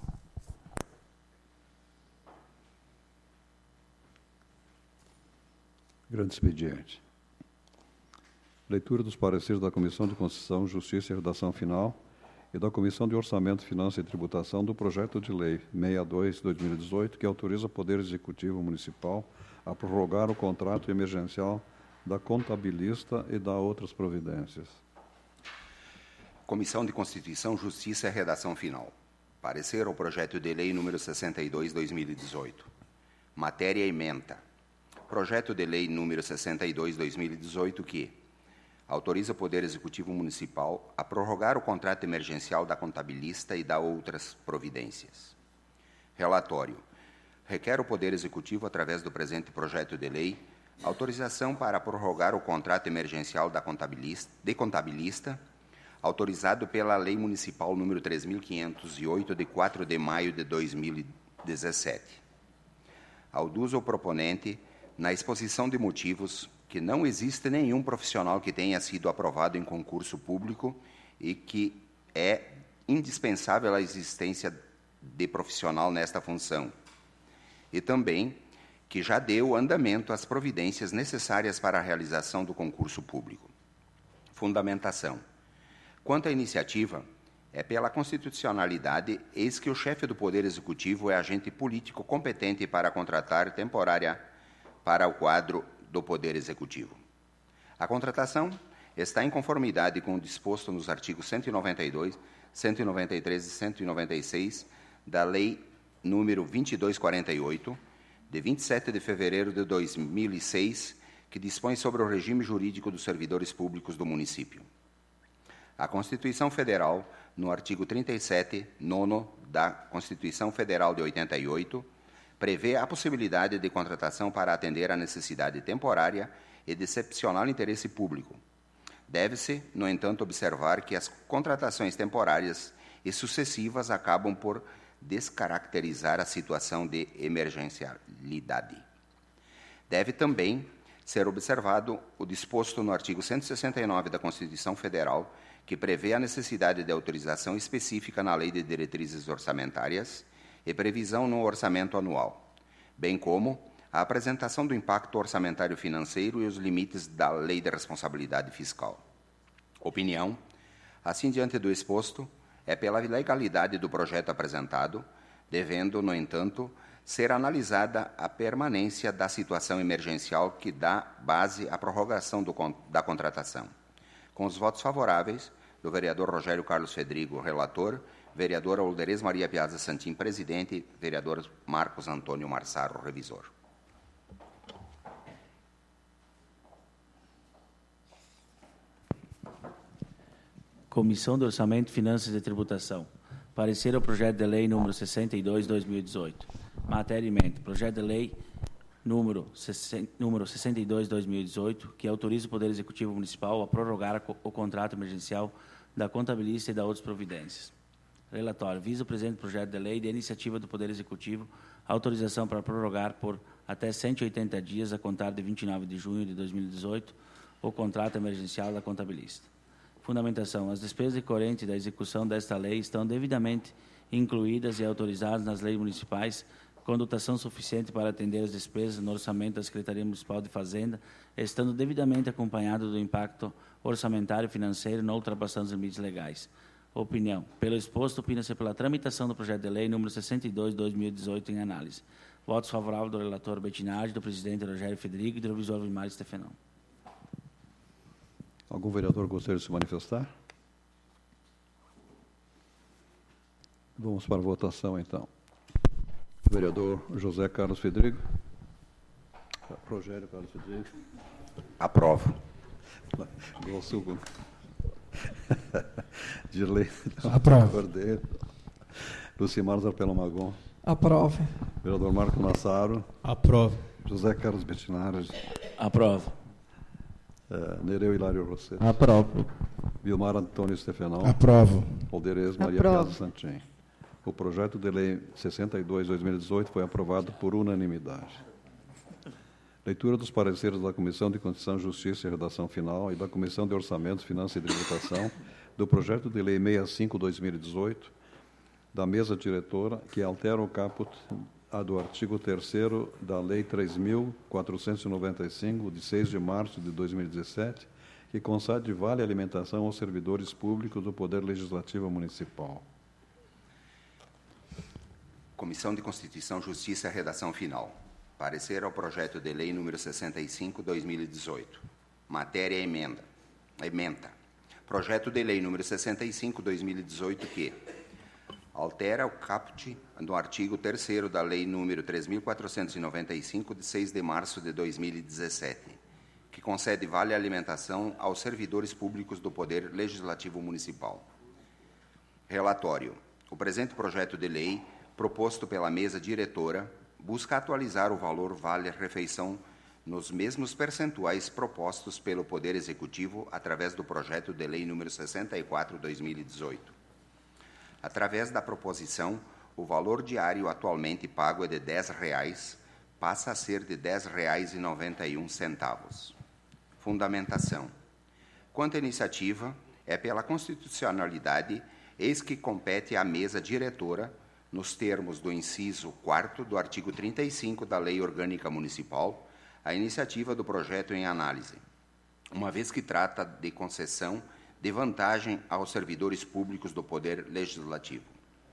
Grande expediente. Leitura dos pareceres da Comissão de Constituição, Justiça e Redação Final e da Comissão de Orçamento, Finanças e Tributação do projeto de lei sessenta e dois barra dois mil e dezoito, que autoriza o Poder Executivo Municipal a prorrogar o contrato emergencial da contabilista e da outras providências. Comissão de Constituição, Justiça e Redação Final. Parecer ao projeto de lei número sessenta e dois barra dois mil e dezoito. Matéria ementa. Projeto de lei número sessenta e dois barra dois mil e dezoito que autoriza o Poder Executivo Municipal a prorrogar o contrato emergencial da contabilista e da outras providências. Relatório. Requer o Poder Executivo, através do presente projeto de lei, autorização para prorrogar o contrato emergencial da contabilista, de contabilista, autorizado pela Lei Municipal número três mil quinhentos e oito, de quatro de maio de dois mil e dezessete. Auduz o proponente, na exposição de motivos, que não existe nenhum profissional que tenha sido aprovado em concurso público e que é indispensável a existência de profissional nesta função. E também que já deu andamento às providências necessárias para a realização do concurso público. Fundamentação. Quanto à iniciativa, É pela constitucionalidade, eis que o chefe do Poder Executivo é agente político competente para contratar temporária para o quadro do Poder Executivo. A contratação está em conformidade com o disposto nos artigos cento e noventa e dois, cento e noventa e três e cento e noventa e seis da Lei número vinte e dois quarenta e oito, de vinte e sete de fevereiro de dois mil e seis, que dispõe sobre o regime jurídico dos servidores públicos do município. A Constituição Federal, no artigo trinta e sete, nono da Constituição Federal de oitenta e oito, prevê a possibilidade de contratação para atender à necessidade temporária e de excepcional interesse público. Deve-se, no entanto, observar que as contratações temporárias e sucessivas acabam por descaracterizar a situação de emergencialidade. Deve também ser observado o disposto no artigo cento e sessenta e nove da Constituição Federal, que prevê a necessidade de autorização específica na Lei de Diretrizes Orçamentárias e previsão no orçamento anual, bem como a apresentação do impacto orçamentário financeiro e os limites da Lei de Responsabilidade Fiscal. Opinião: assim, diante do exposto, é pela legalidade do projeto apresentado, devendo, no entanto, ser analisada a permanência da situação emergencial que dá base à prorrogação do, da contratação. Com os votos favoráveis do vereador Rogério Carlos Fedrigo, relator, vereadora Olderez Maria Piazza Santim, presidente, vereador Marcos Antônio Marsaro, revisor. Comissão de Orçamento, Finanças e Tributação. Parecer ao projeto de lei número sessenta e dois, dois mil e dezoito. Matéria emenda. Projeto de lei número, número sessenta e dois, dois mil e dezoito, que autoriza o Poder Executivo Municipal a prorrogar o contrato emergencial da contabilista e da outras providências. Relatório. Visa o presente projeto de lei de iniciativa do Poder Executivo autorização para prorrogar por até cento e oitenta dias, a contar de vinte e nove de junho de dois mil e dezoito, o contrato emergencial da contabilista. Fundamentação. As despesas decorrentes da execução desta lei estão devidamente incluídas e autorizadas nas leis municipais, com dotação suficiente para atender as despesas no orçamento da Secretaria Municipal de Fazenda, estando devidamente acompanhado do impacto orçamentário e financeiro, não ultrapassando os limites legais. Opinião. Pelo exposto, opina-se pela tramitação do projeto de lei número sessenta e dois, dois mil e dezoito em análise. Votos favoráveis do relator Bettinardi, do presidente Rogério Fedrigo e do revisor Vilmar Stefanão. Algum vereador gostaria de se manifestar? Vamos para a votação, então. Vereador José Carlos Fedrigo. Rogério Carlos Fedrigo. Aprovo. Igual suco. Dirley. Aprovo. Cordeiro. Lucimar Zarpelo Magon. Aprovo. Vereador Marco Massaro. Aprovo. José Carlos Bettinardi. Aprovo. Uh, Nereu Hilário Rosseto. Aprovo. Vilmar Antônio Stefanão. Aprovo. Olderez Maria Aprovo. Piazza Santim. O projeto de lei sessenta e dois, dois mil e dezoito foi aprovado por unanimidade. Leitura dos pareceres da Comissão de Constituição, Justiça e Redação Final e da Comissão de Orçamentos, Finanças e Tributação do projeto de lei sessenta e cinco, dois mil e dezoito, da mesa diretora, que altera o caput a do artigo terceiro da Lei três mil quatrocentos e noventa e cinco, de seis de março de dois mil e dezessete, que concede vale alimentação aos servidores públicos do Poder Legislativo Municipal. Comissão de Constituição, Justiça e Redação Final. Parecer ao projeto de lei número sessenta e cinco, dois mil e dezoito. Matéria emenda. Ementa. Projeto de lei número sessenta e cinco, dois mil e dezoito, que altera o caput do artigo terceiro da Lei número três mil quatrocentos e noventa e cinco, de seis de março de dois mil e dezessete, que concede vale alimentação aos servidores públicos do Poder Legislativo Municipal. Relatório. O presente projeto de lei, proposto pela mesa diretora, busca atualizar o valor vale-refeição nos mesmos percentuais propostos pelo Poder Executivo através do projeto de lei número sessenta e quatro, dois mil e dezoito. Através da proposição, o valor diário atualmente pago é de dez reais, passa a ser de dez reais e noventa e um centavos. Fundamentação. Quanto à iniciativa, é pela constitucionalidade, eis que compete à mesa diretora, nos termos do inciso quarto do artigo trinta e cinco da Lei Orgânica Municipal, a iniciativa do projeto em análise, uma vez que trata de concessão de vantagem aos servidores públicos do Poder Legislativo.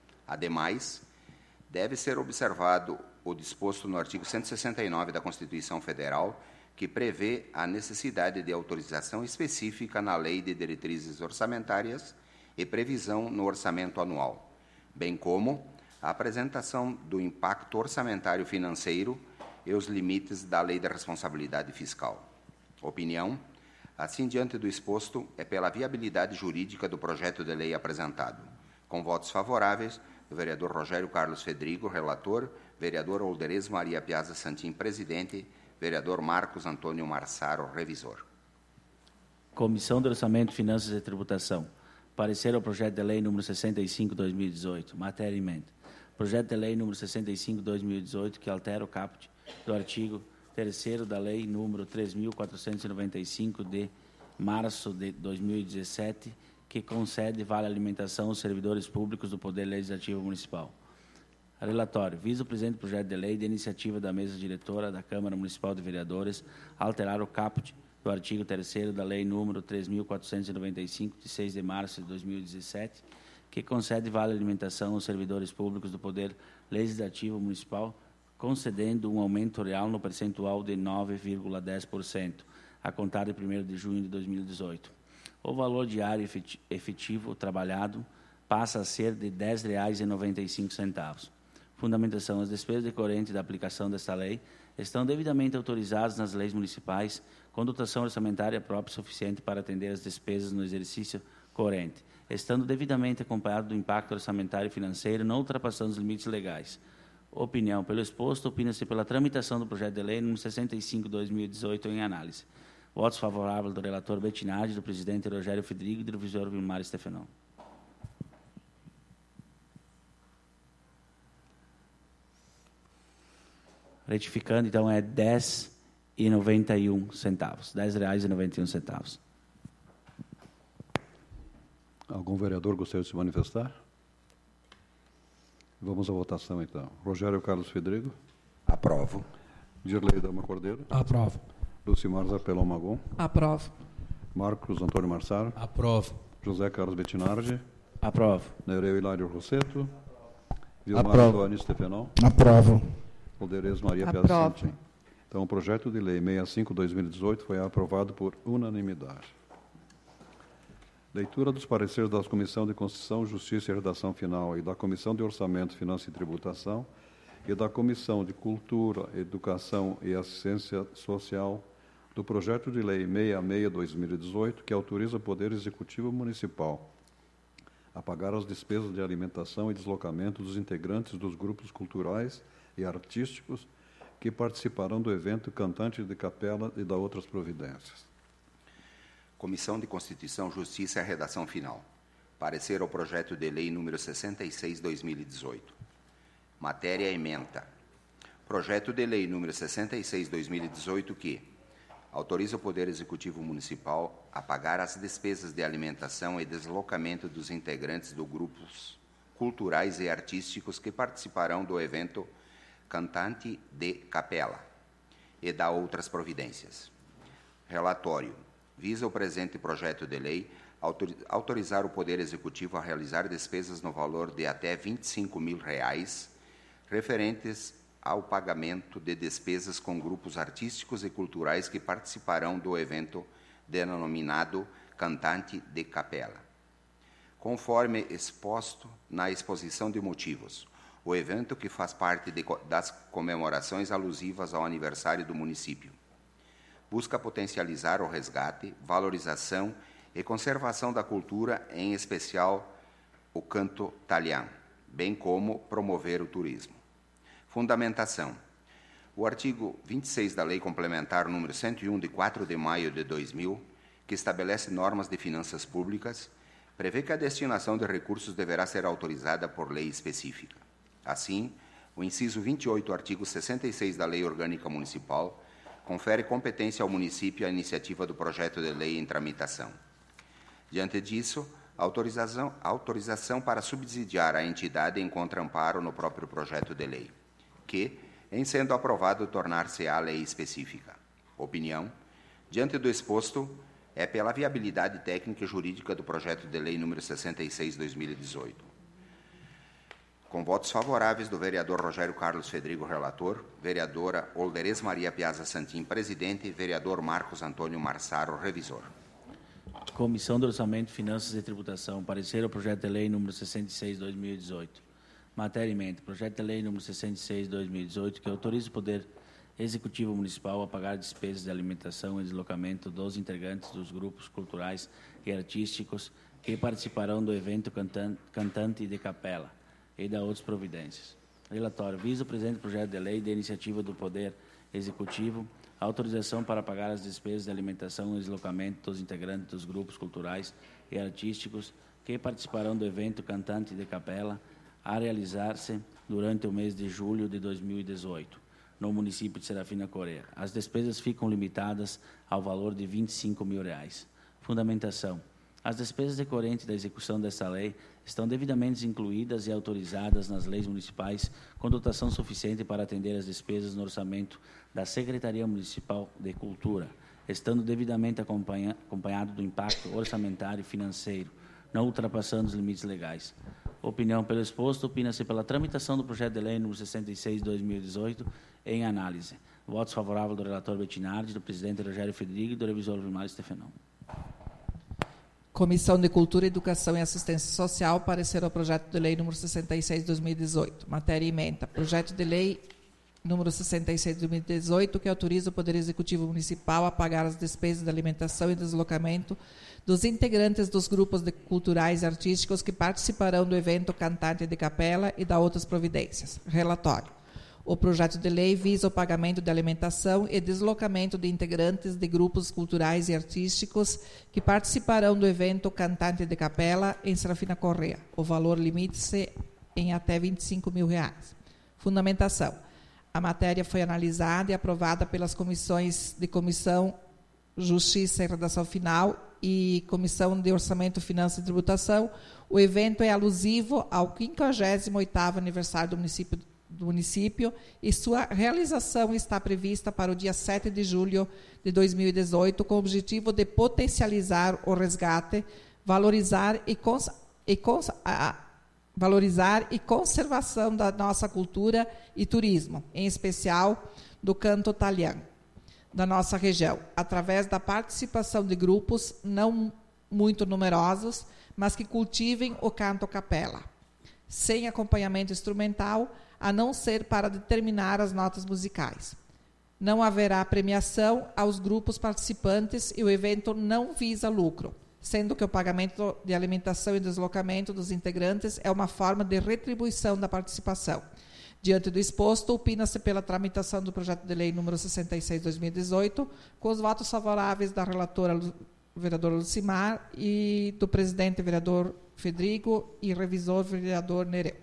Ademais, deve ser observado o disposto no artigo cento e sessenta e nove da Constituição Federal, que prevê a necessidade de autorização específica na Lei de Diretrizes Orçamentárias e previsão no orçamento anual, bem como a apresentação do impacto orçamentário financeiro e os limites da Lei da Responsabilidade Fiscal. Opinião: assim, diante do exposto, é pela viabilidade jurídica do projeto de lei apresentado. Com votos favoráveis, do vereador Rogério Carlos Fedrigo, relator, vereador Olderez Maria Piazza Santim, presidente, vereador Marcos Antônio Marsaro, revisor. Comissão de Orçamento, Finanças e Tributação. Parecer ao projeto de lei número sessenta e cinco, dois mil e dezoito. Matéria e emenda. Projeto de lei número sessenta e cinco, dois mil e dezoito, que altera o caput do artigo terceiro da lei número três mil quatrocentos e noventa e cinco, de março de dois mil e dezessete, que concede vale alimentação aos servidores públicos do Poder Legislativo Municipal. Relatório. Visa o presente projeto de lei de iniciativa da mesa diretora da Câmara Municipal de Vereadores alterar o caput do artigo terceiro da lei número três mil quatrocentos e noventa e cinco, de seis de março de dois mil e dezessete, que concede vale alimentação aos servidores públicos do Poder Legislativo Municipal, concedendo um aumento real no percentual de nove vírgula dez por cento, a contar de primeiro de junho de dois mil e dezoito. O valor diário efetivo trabalhado passa a ser de dez reais e noventa e cinco centavos. Fundamentação: as despesas decorrentes da aplicação desta lei estão devidamente autorizadas nas leis municipais, com dotação orçamentária própria suficiente para atender as despesas no exercício corrente, estando devidamente acompanhado do impacto orçamentário e financeiro, não ultrapassando os limites legais. Opinião: pelo exposto, opina-se pela tramitação do projeto de lei número sessenta e cinco, dois mil e dezoito, em análise. Votos favoráveis do relator Bettinardi, do presidente Rogério Fedrigo e do revisor Vilmar Stefanon. Retificando, então, é dez reais e noventa e um centavos. dez reais e noventa e um centavos. Algum vereador gostaria de se manifestar? Vamos à votação, então. Rogério Carlos Fedrigo. Aprovo. Dirlei Dama Cordeiro. Aprovo. Lucimar Zapelão Magon. Aprovo. Marcos Antônio Marsaro. Aprovo. José Carlos Bettinardi. Aprovo. Nereu Hilário Rosseto. Vilmar Aprovo. Antônio Stefanon. Aprovo. Olderez Maria Piazza Aprovo. Santim. Então, o projeto de lei sessenta e cinco, dois mil e dezoito foi aprovado por unanimidade. Leitura dos pareceres da Comissão de Constituição, Justiça e Redação Final e da Comissão de Orçamento, Finanças e Tributação e da Comissão de Cultura, Educação e Assistência Social do projeto de lei sessenta e seis, dois mil e dezoito, que autoriza o Poder Executivo Municipal a pagar as despesas de alimentação e deslocamento dos integrantes dos grupos culturais e artísticos que participarão do evento Cantante de Capela e da outras providências. Comissão de Constituição, Justiça e Redação Final. Parecer ao projeto de lei número sessenta e seis, dois mil e dezoito. Matéria ementa. Projeto de lei número sessenta e seis, dois mil e dezoito, que autoriza o Poder Executivo Municipal a pagar as despesas de alimentação e deslocamento dos integrantes dos grupos culturais e artísticos que participarão do evento Cantante de Capela e da outras providências. Relatório. Visa o presente projeto de lei autorizar o Poder Executivo a realizar despesas no valor de até vinte e cinco mil reais referentes ao pagamento de despesas com grupos artísticos e culturais que participarão do evento denominado Cantante de Capela. Conforme exposto na exposição de motivos, o evento, que faz parte de, das comemorações alusivas ao aniversário do município, busca potencializar o resgate, valorização e conservação da cultura, em especial o canto talhão, bem como promover o turismo. Fundamentação. O artigo vinte e seis da Lei Complementar número cento e um, de quatro de maio de dois mil, que estabelece normas de finanças públicas, prevê que a destinação de recursos deverá ser autorizada por lei específica. Assim, o inciso vinte e oito, artigo sessenta e seis da Lei Orgânica Municipal, confere competência ao município à iniciativa do projeto de lei em tramitação. Diante disso, a autorização, a autorização para subsidiar a entidade encontra amparo no próprio projeto de lei, que, em sendo aprovado, tornar-se-á lei específica. Opinião. Diante do exposto, é pela viabilidade técnica e jurídica do projeto de lei número sessenta e seis, dois mil e dezoito. Com votos favoráveis do vereador Rogério Carlos Fedrigo, relator, vereadora Olderez Maria Piazza Santim, presidente, e vereador Marcos Antônio Marsaro, revisor. Comissão do Orçamento, Finanças e Tributação. Parecer ao projeto de lei número sessenta e seis, dois mil e dezoito. Matéria emenda. Projeto de lei número sessenta e seis, dois mil e dezoito, que autoriza o Poder Executivo Municipal a pagar despesas de alimentação e deslocamento dos integrantes dos grupos culturais e artísticos que participarão do evento Cantan- Cantante de Capela e da outras providências. Relatório. Visa o presente projeto de lei de iniciativa do Poder Executivo a autorização para pagar as despesas de alimentação e deslocamento dos integrantes dos grupos culturais e artísticos que participarão do evento Cantante de Capela a realizar-se durante o mês de julho de dois mil e dezoito, no município de Serafina Corrêa. As despesas ficam limitadas ao valor de vinte e cinco mil reais. Fundamentação. As despesas decorrentes da execução desta lei estão devidamente incluídas e autorizadas nas leis municipais com dotação suficiente para atender as despesas no orçamento da Secretaria Municipal de Cultura, estando devidamente acompanha, acompanhado do impacto orçamentário e financeiro, não ultrapassando os limites legais. Opinião pelo exposto, opina-se pela tramitação do projeto de lei número sessenta e seis, dois mil e dezoito, em análise. Votos favoráveis do relator Bettinardi, do presidente Rogério Fedrigo e do revisor Vilmar Stefanão. Comissão de Cultura, Educação e Assistência Social, parecer ao projeto de lei número sessenta e seis, dois mil e dezoito. Matéria emenda. Projeto de lei número sessenta e seis, dois mil e dezoito, que autoriza o Poder Executivo Municipal a pagar as despesas de alimentação e deslocamento dos integrantes dos grupos de culturais e artísticos que participarão do evento Cantante de Capela e da outras providências. Relatório. O projeto de lei visa o pagamento de alimentação e deslocamento de integrantes de grupos culturais e artísticos que participarão do evento Cantante de Capela em Serafina Corrêa. O valor limite-se em até vinte e cinco mil reais. Fundamentação. A matéria foi analisada e aprovada pelas comissões de Comissão Justiça e Redação Final e Comissão de Orçamento, Finanças e Tributação. O evento é alusivo ao quinquagésimo oitavo aniversário do município do município e sua realização está prevista para o dia sete de julho de dois mil e dezoito, com o objetivo de potencializar o resgate, valorizar e, cons e, cons a, valorizar e conservação da nossa cultura e turismo, em especial do canto talhão da nossa região, através da participação de grupos não muito numerosos, mas que cultivem o canto capela, sem acompanhamento instrumental, a não ser para determinar as notas musicais. Não haverá premiação aos grupos participantes e o evento não visa lucro, sendo que o pagamento de alimentação e deslocamento dos integrantes é uma forma de retribuição da participação. Diante do exposto, opina-se pela tramitação do projeto de lei número sessenta e seis, dois mil e dezoito, com os votos favoráveis da relatora vereadora Lucimar e do presidente vereador Fedrigo e revisor vereador Nereu.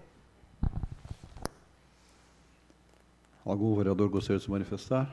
Algum vereador gostaria de se manifestar?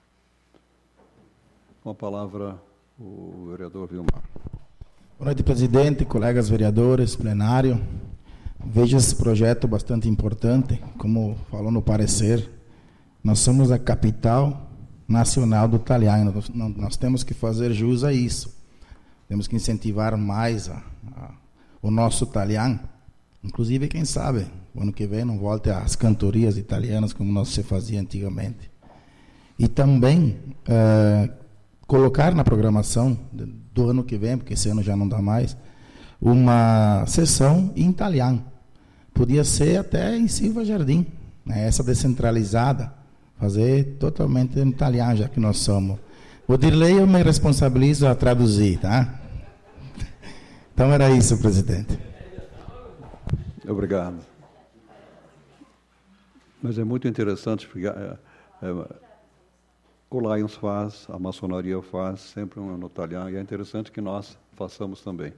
Com a palavra, o vereador Vilmar. Boa noite, presidente, colegas vereadores, plenário. Vejo esse projeto bastante importante, como falou no parecer. Nós somos a capital nacional do talhão, nós, nós temos que fazer jus a isso. Temos que incentivar mais a, a, o nosso talhão. Inclusive, quem sabe, o ano que vem não volte às cantorias italianas como nós se fazia antigamente. E também eh, colocar na programação do ano que vem, porque esse ano já não dá mais, uma sessão em italiano. Podia ser até em Silva Jardim, né, essa descentralizada, fazer totalmente em italiano, já que nós somos. O Dirley eu me responsabilizo a traduzir, tá? Então era isso, presidente. Obrigado. Mas é muito interessante, porque é, é, o Lions faz, a maçonaria faz, sempre no talhão, e é interessante que nós façamos também.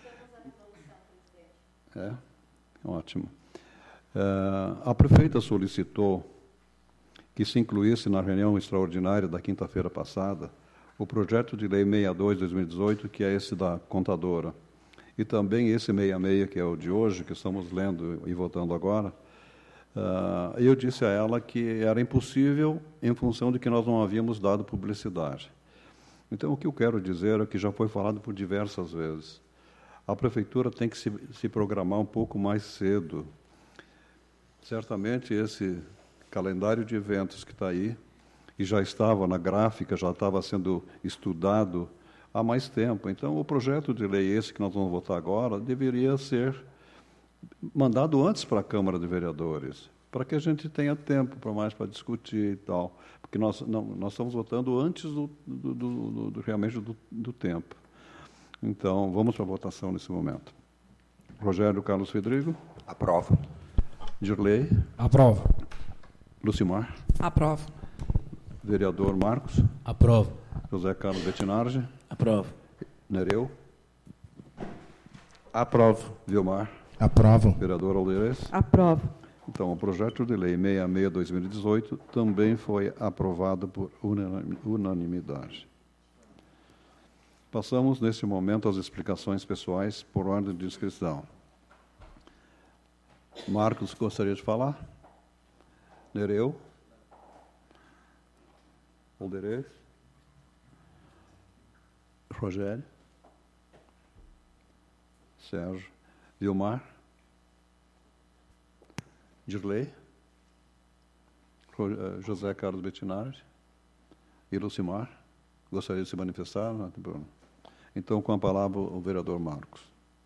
É, ótimo. É, a prefeita solicitou que se incluísse na reunião extraordinária da quinta-feira passada o projeto de lei sessenta e dois, dois mil e dezoito, que é esse da contadora, e também esse sessenta e seis, que é o de hoje, que estamos lendo e votando agora. Uh, eu disse a ela que era impossível em função de que nós não havíamos dado publicidade. Então, o que eu quero dizer é que já foi falado por diversas vezes. A prefeitura tem que se, se programar um pouco mais cedo. Certamente, esse calendário de eventos que está aí, e já estava na gráfica, já estava sendo estudado há mais tempo. Então, o projeto de lei esse que nós vamos votar agora deveria ser mandado antes para a Câmara de Vereadores, para que a gente tenha tempo para mais para discutir e tal, porque nós não nós estamos votando antes do, do, do, do, do realmente do, do tempo. Então, vamos para a votação nesse momento. Rogério Carlos Rodrigo. Aprovo. Dirley. Aprovo. Lucimar. Aprovo. Vereador Marcos. Aprovo. José Carlos Bettinardi. Aprovo. Nereu. Aprovo. Vilmar. Aprovo. Vereador Aldeires. Aprovo. Então, o projeto de lei sessenta e seis barra dois mil e dezoito também foi aprovado por unanimidade. Passamos, nesse momento, às explicações pessoais por ordem de inscrição. Marcos, gostaria de falar? Nereu? Aldeires? Rogério? Sérgio? Vilmar? Dirley? José Carlos Bettinardi? E Lucimar? Gostaria de se manifestar? Não, Bruno. Então, com a palavra, o vereador Marcos.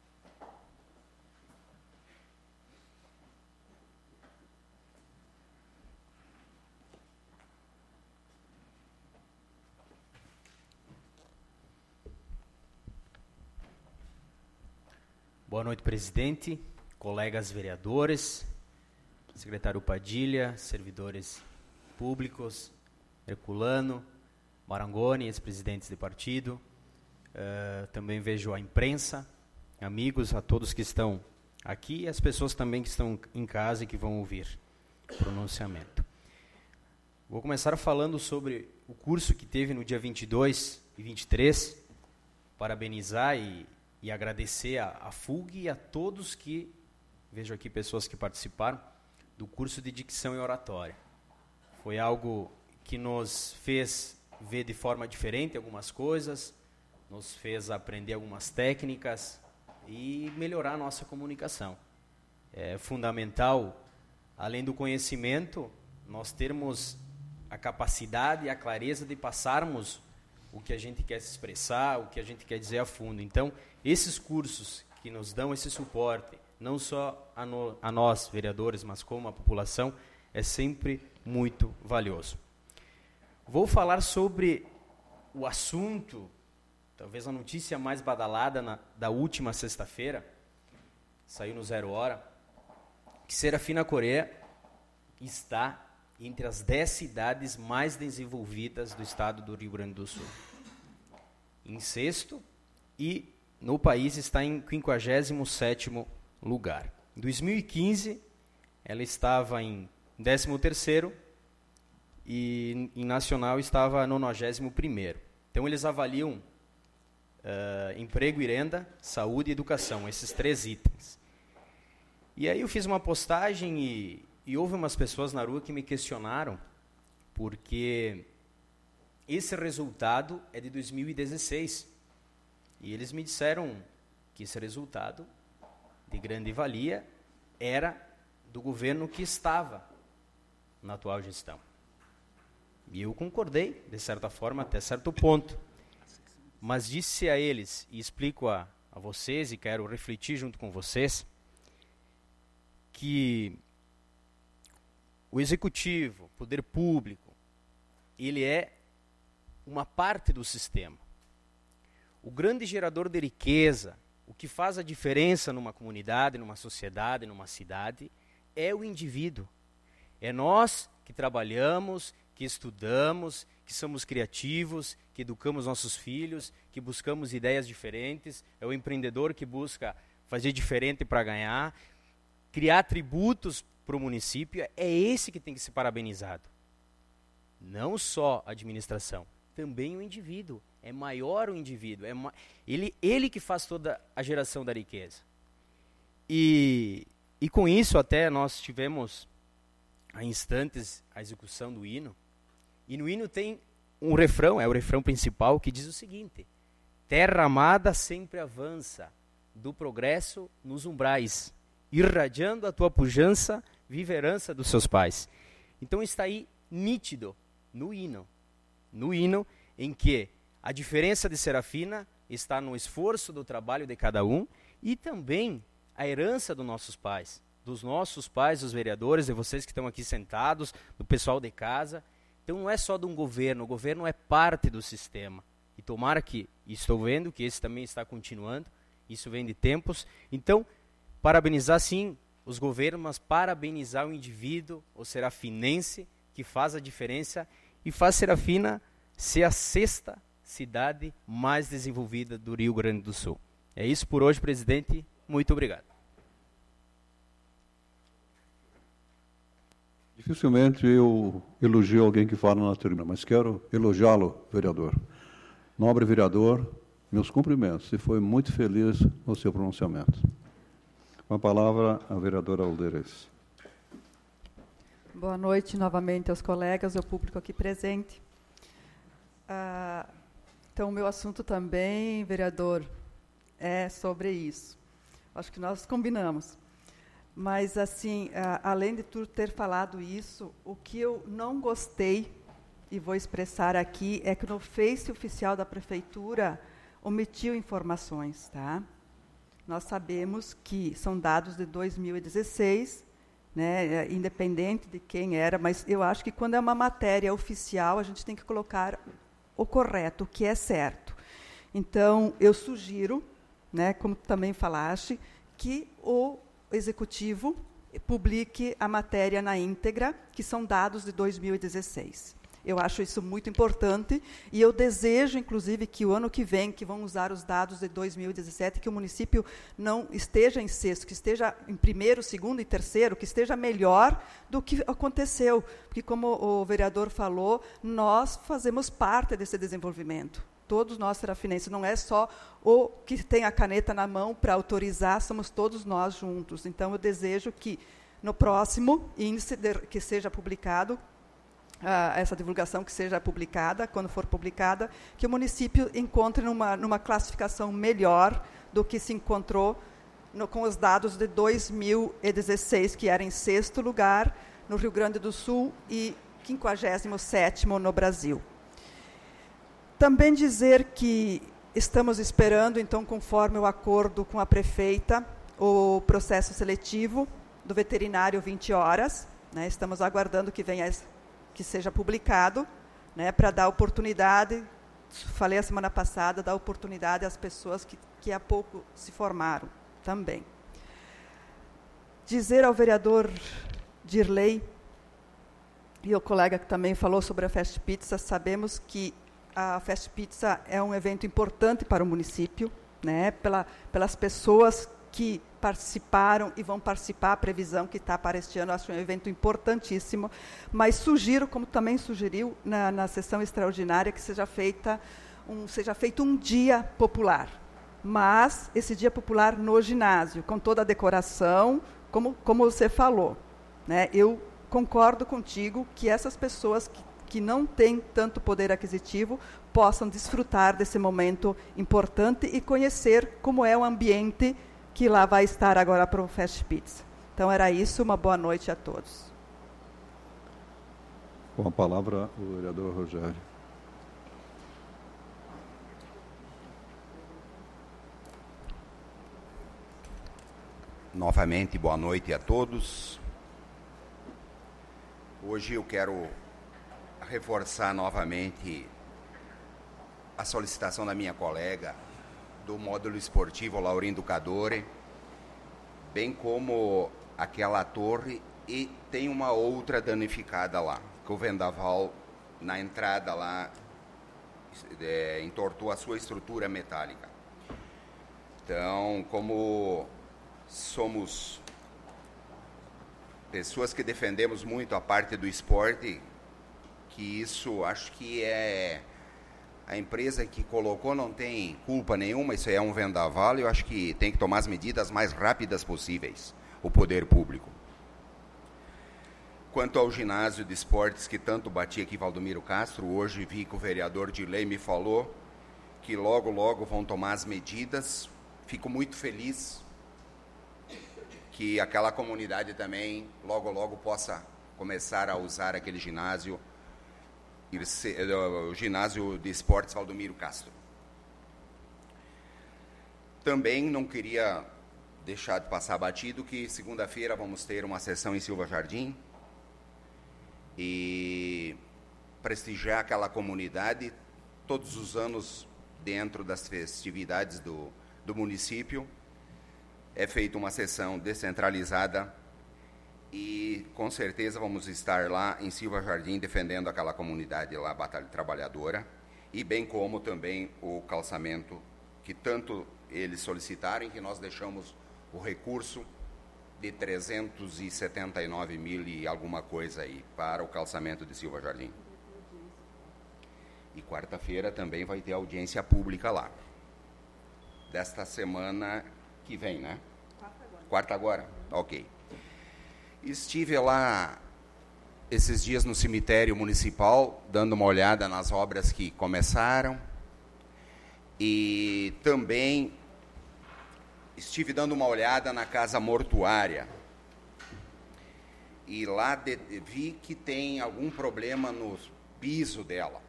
Boa noite, presidente, colegas vereadores, secretário Padilha, servidores públicos, Herculano, Marangoni, ex-presidentes de partido. Uh, também vejo a imprensa, amigos, a todos que estão aqui e as pessoas também que estão em casa e que vão ouvir o pronunciamento. Vou começar falando sobre o curso que teve no dia vinte e dois e vinte e três, parabenizar e, e agradecer a, a F U G e a todos que, vejo aqui pessoas que participaram, do curso de dicção e oratória. Foi algo que nos fez ver de forma diferente algumas coisas, nos fez aprender algumas técnicas e melhorar a nossa comunicação. É fundamental, além do conhecimento, nós termos a capacidade e a clareza de passarmos o que a gente quer se expressar, o que a gente quer dizer a fundo. Então, esses cursos que nos dão esse suporte, não só a, no, a nós, vereadores, mas como a população, é sempre muito valioso. Vou falar sobre o assunto, talvez a notícia mais badalada na, da última sexta-feira, saiu no Zero Hora, que Serafina Corrêa está entre as dez cidades mais desenvolvidas do estado do Rio Grande do Sul. Em sexto, e no país está em quinquagésimo sétimo lugar. Em dois mil e quinze, ela estava em décimo terceiro e em nacional estava nonagésimo primeiro. Então eles avaliam Uh, emprego e renda, saúde e educação, esses três itens. E aí eu fiz uma postagem e, e houve umas pessoas na rua que me questionaram, porque esse resultado é de dois mil e dezesseis. E eles me disseram que esse resultado de grande valia era do governo que estava na atual gestão. E eu concordei, de certa forma, até certo ponto. Mas disse a eles, e explico a, a vocês, e quero refletir junto com vocês, que o executivo, o poder público, ele é uma parte do sistema. O grande gerador de riqueza, o que faz a diferença numa comunidade, numa sociedade, numa cidade, é o indivíduo. É nós que trabalhamos, que estudamos, que somos criativos, que educamos nossos filhos, que buscamos ideias diferentes, é o empreendedor que busca fazer diferente para ganhar, criar tributos para o município, é esse que tem que ser parabenizado. Não só a administração, também o indivíduo. É maior o indivíduo, é ma... ele, ele que faz toda a geração da riqueza. E, e com isso até nós tivemos há instantes a execução do hino, e no hino tem um refrão, é o refrão principal, que diz o seguinte: terra amada sempre avança, do progresso nos umbrais, irradiando a tua pujança, viva herança dos seus pais. Então está aí nítido no hino, no hino em que a diferença de Serafina está no esforço do trabalho de cada um e também a herança dos nossos pais, dos nossos pais, dos vereadores, de vocês que estão aqui sentados, do pessoal de casa. Então não é só de um governo, o governo é parte do sistema. E tomara que, e estou vendo que esse também está continuando, isso vem de tempos. Então, parabenizar sim os governos, mas parabenizar o indivíduo, o serafinense, que faz a diferença e faz Serafina ser a sexta cidade mais desenvolvida do Rio Grande do Sul. É isso por hoje, presidente. Muito obrigado. Dificilmente eu elogio alguém que fala na tribuna, mas quero elogiá-lo, vereador. Nobre vereador, meus cumprimentos. E foi muito feliz no seu pronunciamento. Com a palavra, a vereadora Aldeires. Boa noite novamente aos colegas, ao público aqui presente. Ah, então, o meu assunto também, vereador, é sobre isso. Acho que nós combinamos. Mas, assim, ah, além de tu ter falado isso, o que eu não gostei, e vou expressar aqui, é que no Face oficial da Prefeitura omitiu informações, tá? Nós sabemos que são dados de dois mil e dezesseis, né, independente de quem era, mas eu acho que quando é uma matéria oficial, a gente tem que colocar o correto, o que é certo. Então, eu sugiro, né, como também falaste, que o Executivo publique a matéria na íntegra, que são dados de dois mil e dezesseis. Eu acho isso muito importante e eu desejo, inclusive, que o ano que vem, que vão usar os dados de dois mil e dezessete, que o município não esteja em sexto, que esteja em primeiro, segundo e terceiro, que esteja melhor do que aconteceu. Porque, como o vereador falou, nós fazemos parte desse desenvolvimento. Todos nós, serafinenses, não é só o que tem a caneta na mão para autorizar, somos todos nós juntos. Então, eu desejo que, no próximo índice de, que seja publicado, Uh, essa divulgação que seja publicada, quando for publicada, que o município encontre numa, numa classificação melhor do que se encontrou no, com os dados de dois mil e dezesseis, que era em sexto lugar no Rio Grande do Sul e quinquagésimo sétimo no Brasil. Também dizer que estamos esperando, então, conforme o acordo com a prefeita, o processo seletivo do veterinário vinte horas. Né, estamos aguardando que venha que seja publicado, né, para dar oportunidade, falei a semana passada, dar oportunidade às pessoas que, que há pouco se formaram também. Dizer ao vereador Dirley, e o colega que também falou sobre a Fast Pizza, sabemos que a Fast Pizza é um evento importante para o município, né, pela, pelas pessoas que participaram e vão participar, a previsão que está para este ano, acho um evento importantíssimo, mas sugiro, como também sugeriu na, na sessão extraordinária, que seja, feita um, seja feito um dia popular, mas esse dia popular no ginásio, com toda a decoração, como, como você falou. Né? Eu concordo contigo que essas pessoas que, que não têm tanto poder aquisitivo possam desfrutar desse momento importante e conhecer como é o ambiente que lá vai estar agora para o Fast Pizza. Então, era isso. Uma boa noite a todos. Com a palavra, o vereador Rogério. Novamente, boa noite a todos. Hoje eu quero reforçar novamente a solicitação da minha colega do módulo esportivo Laurindo Cadore, bem como aquela torre, e tem uma outra danificada lá, que o vendaval, na entrada lá, é, entortou a sua estrutura metálica. Então, como somos pessoas que defendemos muito a parte do esporte, que isso acho que é... A empresa que colocou não tem culpa nenhuma, isso é um vendaval, e eu acho que tem que tomar as medidas mais rápidas possíveis, o poder público. quanto ao ginásio de esportes que tanto bati aqui, Valdomiro Castro, hoje vi que o vereador Dilei me falou que logo, logo vão tomar as medidas. Fico muito feliz que aquela comunidade também, logo, logo, possa começar a usar aquele ginásio, o ginásio de esportes Valdomiro Castro. Também não queria deixar de passar batido que segunda-feira vamos ter uma sessão em Silva Jardim e prestigiar aquela comunidade todos os anos dentro das festividades do, do município. É feita uma sessão descentralizada e com certeza vamos estar lá em Silva Jardim defendendo aquela comunidade lá, Batalha Trabalhadora, e bem como também o calçamento que tanto eles solicitaram, que nós deixamos o recurso de trezentos e setenta e nove mil e alguma coisa aí para o calçamento de Silva Jardim. E quarta-feira também vai ter audiência pública lá. Desta semana que vem, né? Quarta agora. Quarta agora? Ok. Estive lá esses dias no cemitério municipal, dando uma olhada nas obras que começaram. E também estive dando uma olhada na casa mortuária. E lá de, vi que tem algum problema no piso dela.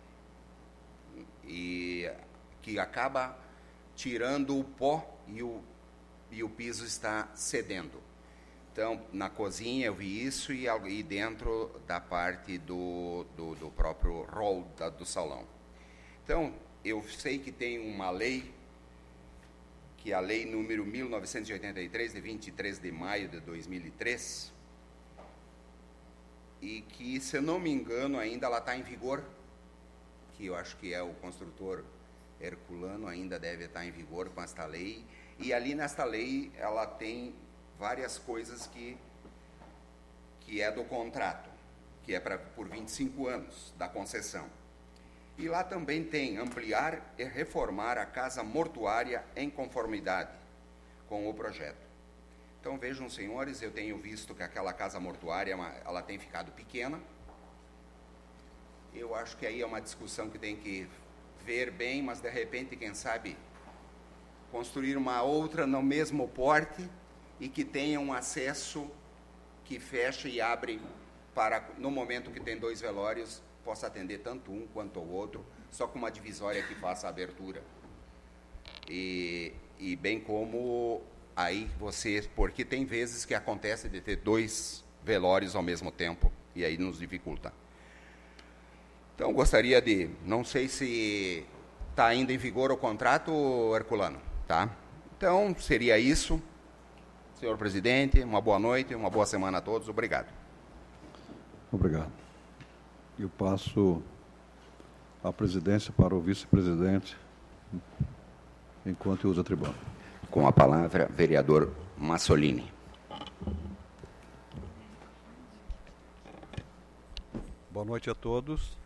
E que acaba tirando o pó e o, e o piso está cedendo. Então, na cozinha eu vi isso e, e dentro da parte do, do, do próprio hall da, do salão. Então, eu sei que tem uma lei, que é a lei número mil novecentos e oitenta e três, de vinte e três de maio de dois mil e três, e que, se eu não me engano, ainda ela está em vigor, que eu acho que é o construtor Herculano, ainda deve estar em vigor com esta lei, e ali nesta lei ela tem várias coisas que, que é do contrato, que é pra, por vinte e cinco anos da concessão. E lá também tem ampliar e reformar a casa mortuária em conformidade com o projeto. Então, vejam, senhores, eu tenho visto que aquela casa mortuária ela tem ficado pequena. Eu acho que aí é uma discussão que tem que ver bem, mas de repente, quem sabe, construir uma outra no mesmo porte e que tenha um acesso que fecha e abre para, no momento que tem dois velórios, possa atender tanto um quanto o outro, só com uma divisória que faça a abertura. E, e bem como aí você, porque tem vezes que acontece de ter dois velórios ao mesmo tempo, e aí nos dificulta. Então, gostaria de, não sei se está ainda em vigor o contrato, Herculano, tá? Então, seria isso. Senhor presidente, uma boa noite, uma boa semana a todos. Obrigado. Obrigado. Eu passo a presidência para o vice-presidente, enquanto usa a tribuna. Com a palavra, vereador Massolini. Boa noite a todos.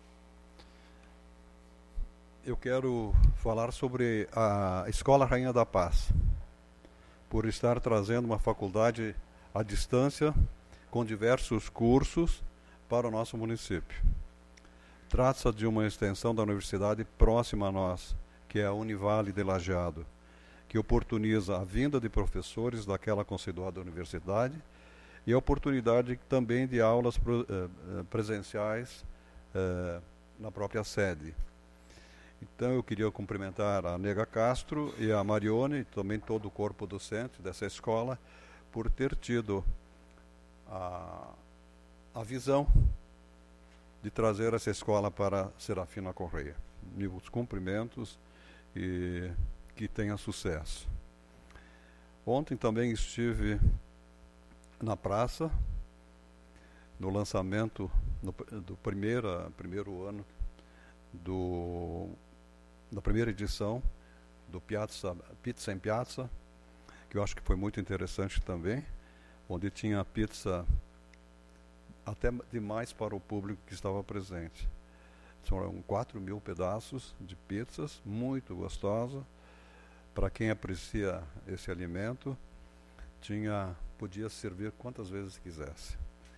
Eu quero falar sobre a Escola Rainha da Paz, por estar trazendo uma faculdade à distância, com diversos cursos, para o nosso município. Trata-se de uma extensão da universidade próxima a nós, que é a Univale de Lajeado, que oportuniza a vinda de professores daquela conceituada universidade e a oportunidade também de aulas pro, eh, presenciais eh, na própria sede. Então, eu queria cumprimentar a Nega Castro e a Marione, e também todo o corpo docente dessa escola, por ter tido a, a visão de trazer essa escola para Serafina Correia. Meus cumprimentos e que tenha sucesso. Ontem também estive na praça, no lançamento no, do primeira, primeiro ano do, da primeira edição do Piazza, Pizza em Piazza, que eu acho que foi muito interessante também, onde tinha pizza até demais para o público que estava presente. São quatro mil pedaços de pizzas, muito gostosa. Para quem aprecia esse alimento, tinha, podia servir quantas vezes quisesse.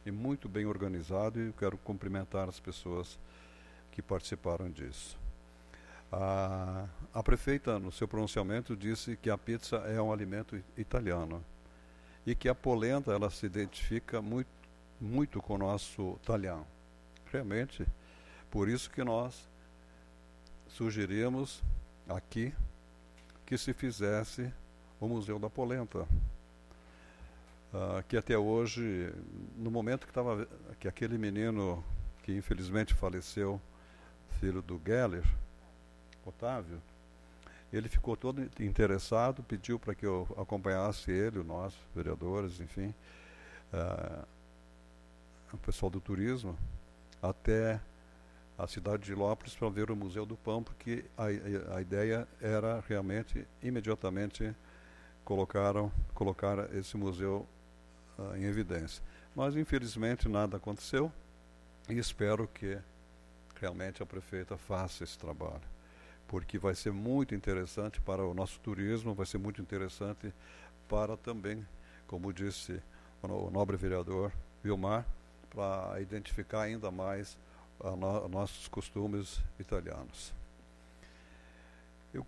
e muito bem organizado, e eu quero cumprimentar as pessoas que participaram disso. A, a prefeita, no seu pronunciamento, disse que a pizza é um alimento italiano e que a polenta ela se identifica muito, muito com o nosso talhão. Realmente, por isso que nós sugerimos aqui que se fizesse o Museu da Polenta, uh, que até hoje, no momento que, tava, que aquele menino que infelizmente faleceu, filho do Geller, Otávio, ele ficou todo interessado, pediu para que eu acompanhasse ele, nós, vereadores, enfim, uh, o pessoal do turismo, até a cidade de Ilópolis para ver o Museu do Pão, porque a, a ideia era realmente, imediatamente, colocaram, colocar esse museu uh, em evidência. Mas, infelizmente, nada aconteceu e espero que realmente a prefeita faça esse trabalho, porque vai ser muito interessante para o nosso turismo, vai ser muito interessante para também, como disse o nobre vereador Vilmar, para identificar ainda mais a no, nossos costumes italianos. Eu,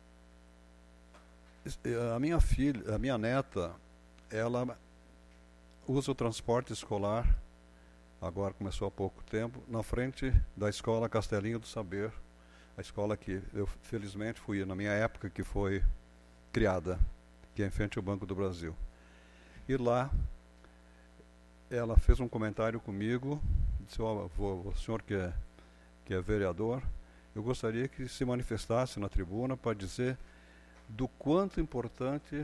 a minha filha, a minha neta, ela usa o transporte escolar, agora começou há pouco tempo, na frente da escola Castelinho do Saber, a escola que eu felizmente fui na minha época que foi criada, que é em frente ao Banco do Brasil. E lá ela fez um comentário comigo, disse, oh, o senhor que é, que é vereador, eu gostaria que se manifestasse na tribuna para dizer do quanto importante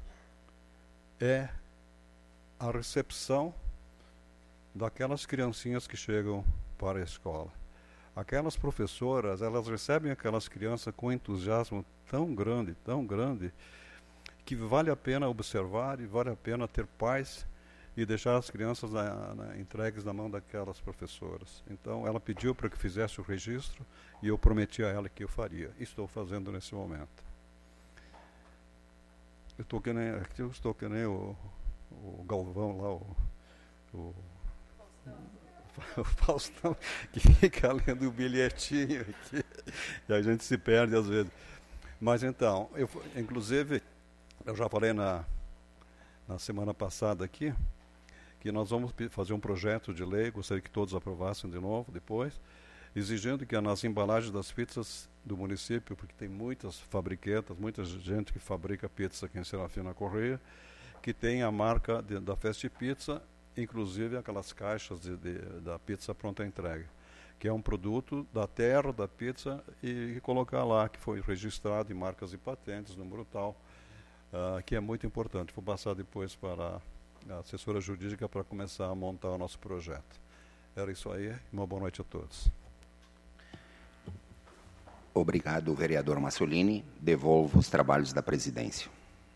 é a recepção daquelas criancinhas que chegam para a escola. Aquelas professoras, elas recebem aquelas crianças com entusiasmo tão grande, tão grande, que vale a pena observar e vale a pena ter paz e deixar as crianças na, na, entregues na mão daquelas professoras. Então, ela pediu para que fizesse o registro e eu prometi a ela que eu faria. Estou fazendo nesse momento. Eu estou que nem, eu estou que nem o, o Galvão lá, o, o, o Faustão, que fica lendo o bilhetinho aqui, e a gente se perde às vezes. Mas então, eu, inclusive, eu já falei na, na semana passada aqui, que nós vamos fazer um projeto de lei, gostaria que todos aprovassem de novo depois, exigindo que nas embalagens das pizzas do município, porque tem muitas fabriquetas, muita gente que fabrica pizza aqui em Serafina Correia, que tem a marca de, da Fast Pizza, inclusive aquelas caixas de, de, da pizza pronta entrega, que é um produto da terra da pizza, e, e colocar lá que foi registrado em marcas e patentes, número tal, uh, que é muito importante. Vou passar depois para a assessora jurídica para começar a montar o nosso projeto. Era isso aí. Uma boa noite a todos. Obrigado, vereador Massolini. Devolvo os trabalhos da presidência.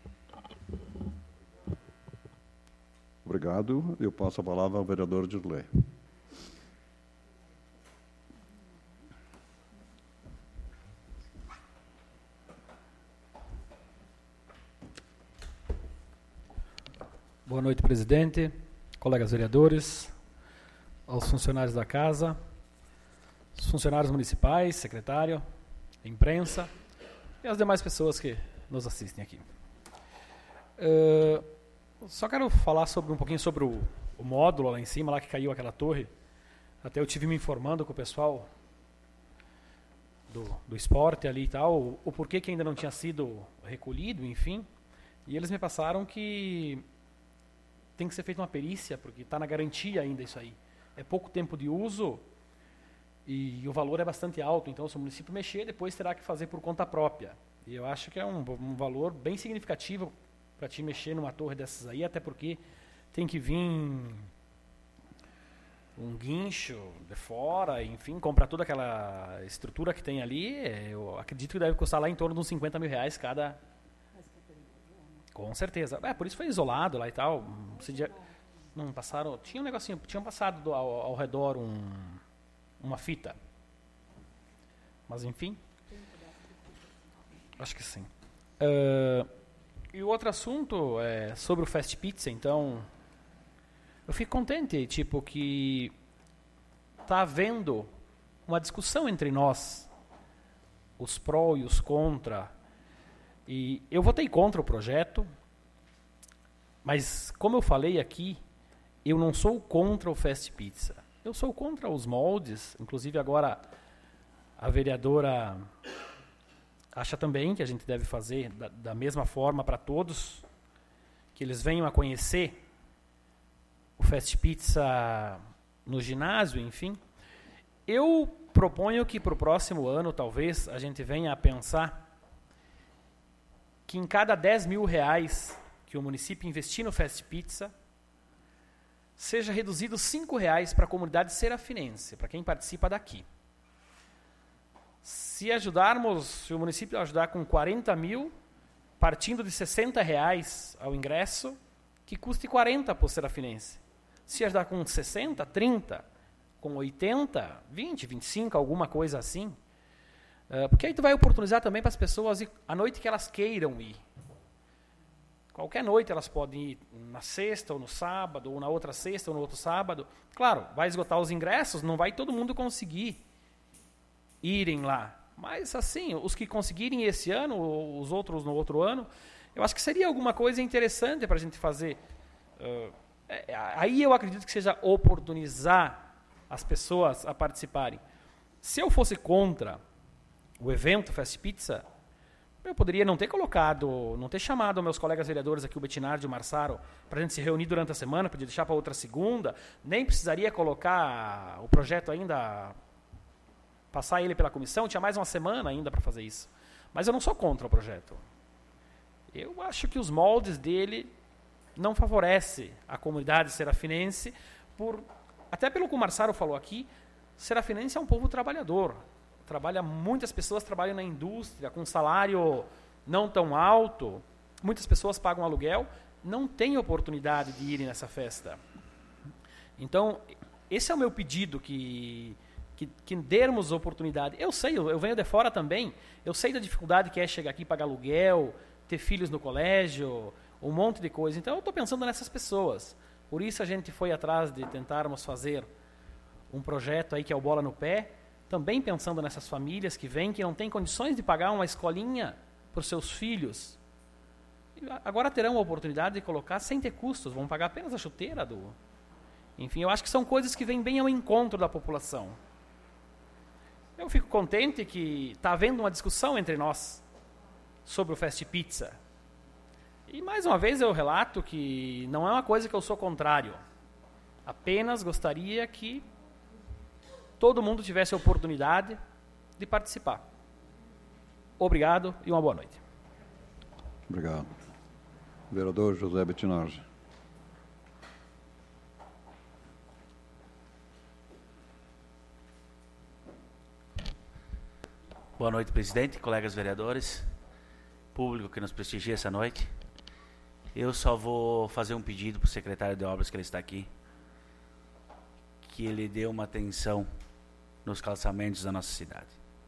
Obrigado. Eu passo a palavra ao vereador Dirley. Boa noite, presidente, colegas vereadores, aos funcionários da casa, os funcionários municipais, secretário, imprensa e as demais pessoas que nos assistem aqui. Uh, só quero falar sobre um pouquinho sobre o, o módulo lá em cima, lá que caiu aquela torre. Até eu tive me informando com o pessoal do, do esporte ali e tal, o, o porquê que ainda não tinha sido recolhido, enfim. E eles me passaram que tem que ser feita uma perícia, porque está na garantia ainda isso aí. É pouco tempo de uso e o valor é bastante alto, então se o município mexer, depois terá que fazer por conta própria. E eu acho que é um, um valor bem significativo para te mexer numa torre dessas aí, até porque tem que vir um guincho de fora, enfim, comprar toda aquela estrutura que tem ali. Eu acredito que deve custar lá em torno de uns cinquenta mil reais cada... Com certeza. É, por isso foi isolado lá e tal. Dia, não passaram. Tinha um negocinho, tinham passado do, ao, ao redor um, uma fita. Mas enfim. Acho que sim. Uh, e o outro assunto é sobre o Fast Pizza. Então, eu fico contente, tipo, que está havendo uma discussão entre nós, os pró e os contra. E eu votei contra o projeto, mas, como eu falei aqui, eu não sou contra o Fast Pizza. Eu sou contra os moldes, inclusive agora a vereadora acha também que a gente deve fazer da, da mesma forma para todos, que eles venham a conhecer o Fast Pizza no ginásio, enfim. Eu proponho que para o próximo ano, talvez, a gente venha a pensar que em cada dez mil reais que o município investir no Fast Pizza, seja reduzido cinco reais para a comunidade serafinense, para quem participa daqui. Se ajudarmos, se o município ajudar com quarenta mil, partindo de sessenta reais ao ingresso, que custe quarenta para o serafinense. Se ajudar com sessenta, trinta, com oitenta, vinte, vinte e cinco, alguma coisa assim. Uh, porque aí tu vai oportunizar também para as pessoas ir à noite que elas queiram ir. Qualquer noite elas podem ir na sexta ou no sábado, ou na outra sexta ou no outro sábado. Claro, vai esgotar os ingressos, não vai todo mundo conseguir irem lá. Mas assim, os que conseguirem esse ano, ou os outros no outro ano, eu acho que seria alguma coisa interessante para a gente fazer. Uh, é, aí eu acredito que seja oportunizar as pessoas a participarem. Se eu fosse contra o evento Fast Pizza, eu poderia não ter colocado, não ter chamado meus colegas vereadores aqui, o Bettinardi e o Marsaro, para a gente se reunir durante a semana, podia deixar para outra segunda, nem precisaria colocar o projeto ainda, passar ele pela comissão, tinha mais uma semana ainda para fazer isso. Mas eu não sou contra o projeto. Eu acho que os moldes dele não favorecem a comunidade serafinense, por, até pelo que o Marsaro falou aqui, serafinense é um povo trabalhador. Trabalha, muitas pessoas trabalham na indústria, com salário não tão alto, muitas pessoas pagam aluguel, não têm oportunidade de irem nessa festa. Então, esse é o meu pedido, que, que, que dermos oportunidade. Eu sei, eu, eu venho de fora também, eu sei da dificuldade que é chegar aqui e pagar aluguel, ter filhos no colégio, um monte de coisa. Então, eu estou pensando nessas pessoas. Por isso, a gente foi atrás de tentarmos fazer um projeto aí que é o Bola no Pé, também pensando nessas famílias que vêm, que não têm condições de pagar uma escolinha para os seus filhos. Agora terão a oportunidade de colocar sem ter custos, vão pagar apenas a chuteira do... Enfim, eu acho que são coisas que vêm bem ao encontro da população. Eu fico contente que está havendo uma discussão entre nós sobre o Fast Pizza. E, mais uma vez, eu relato que não é uma coisa que eu sou contrário. Apenas gostaria que todo mundo tivesse a oportunidade de participar. Obrigado e uma boa noite. Obrigado. Vereador José Bettinardi. Boa noite, presidente, colegas vereadores, público que nos prestigia essa noite. Eu só vou fazer um pedido para o secretário de obras, que ele está aqui, que ele dê uma atenção nos calçamentos da nossa cidade.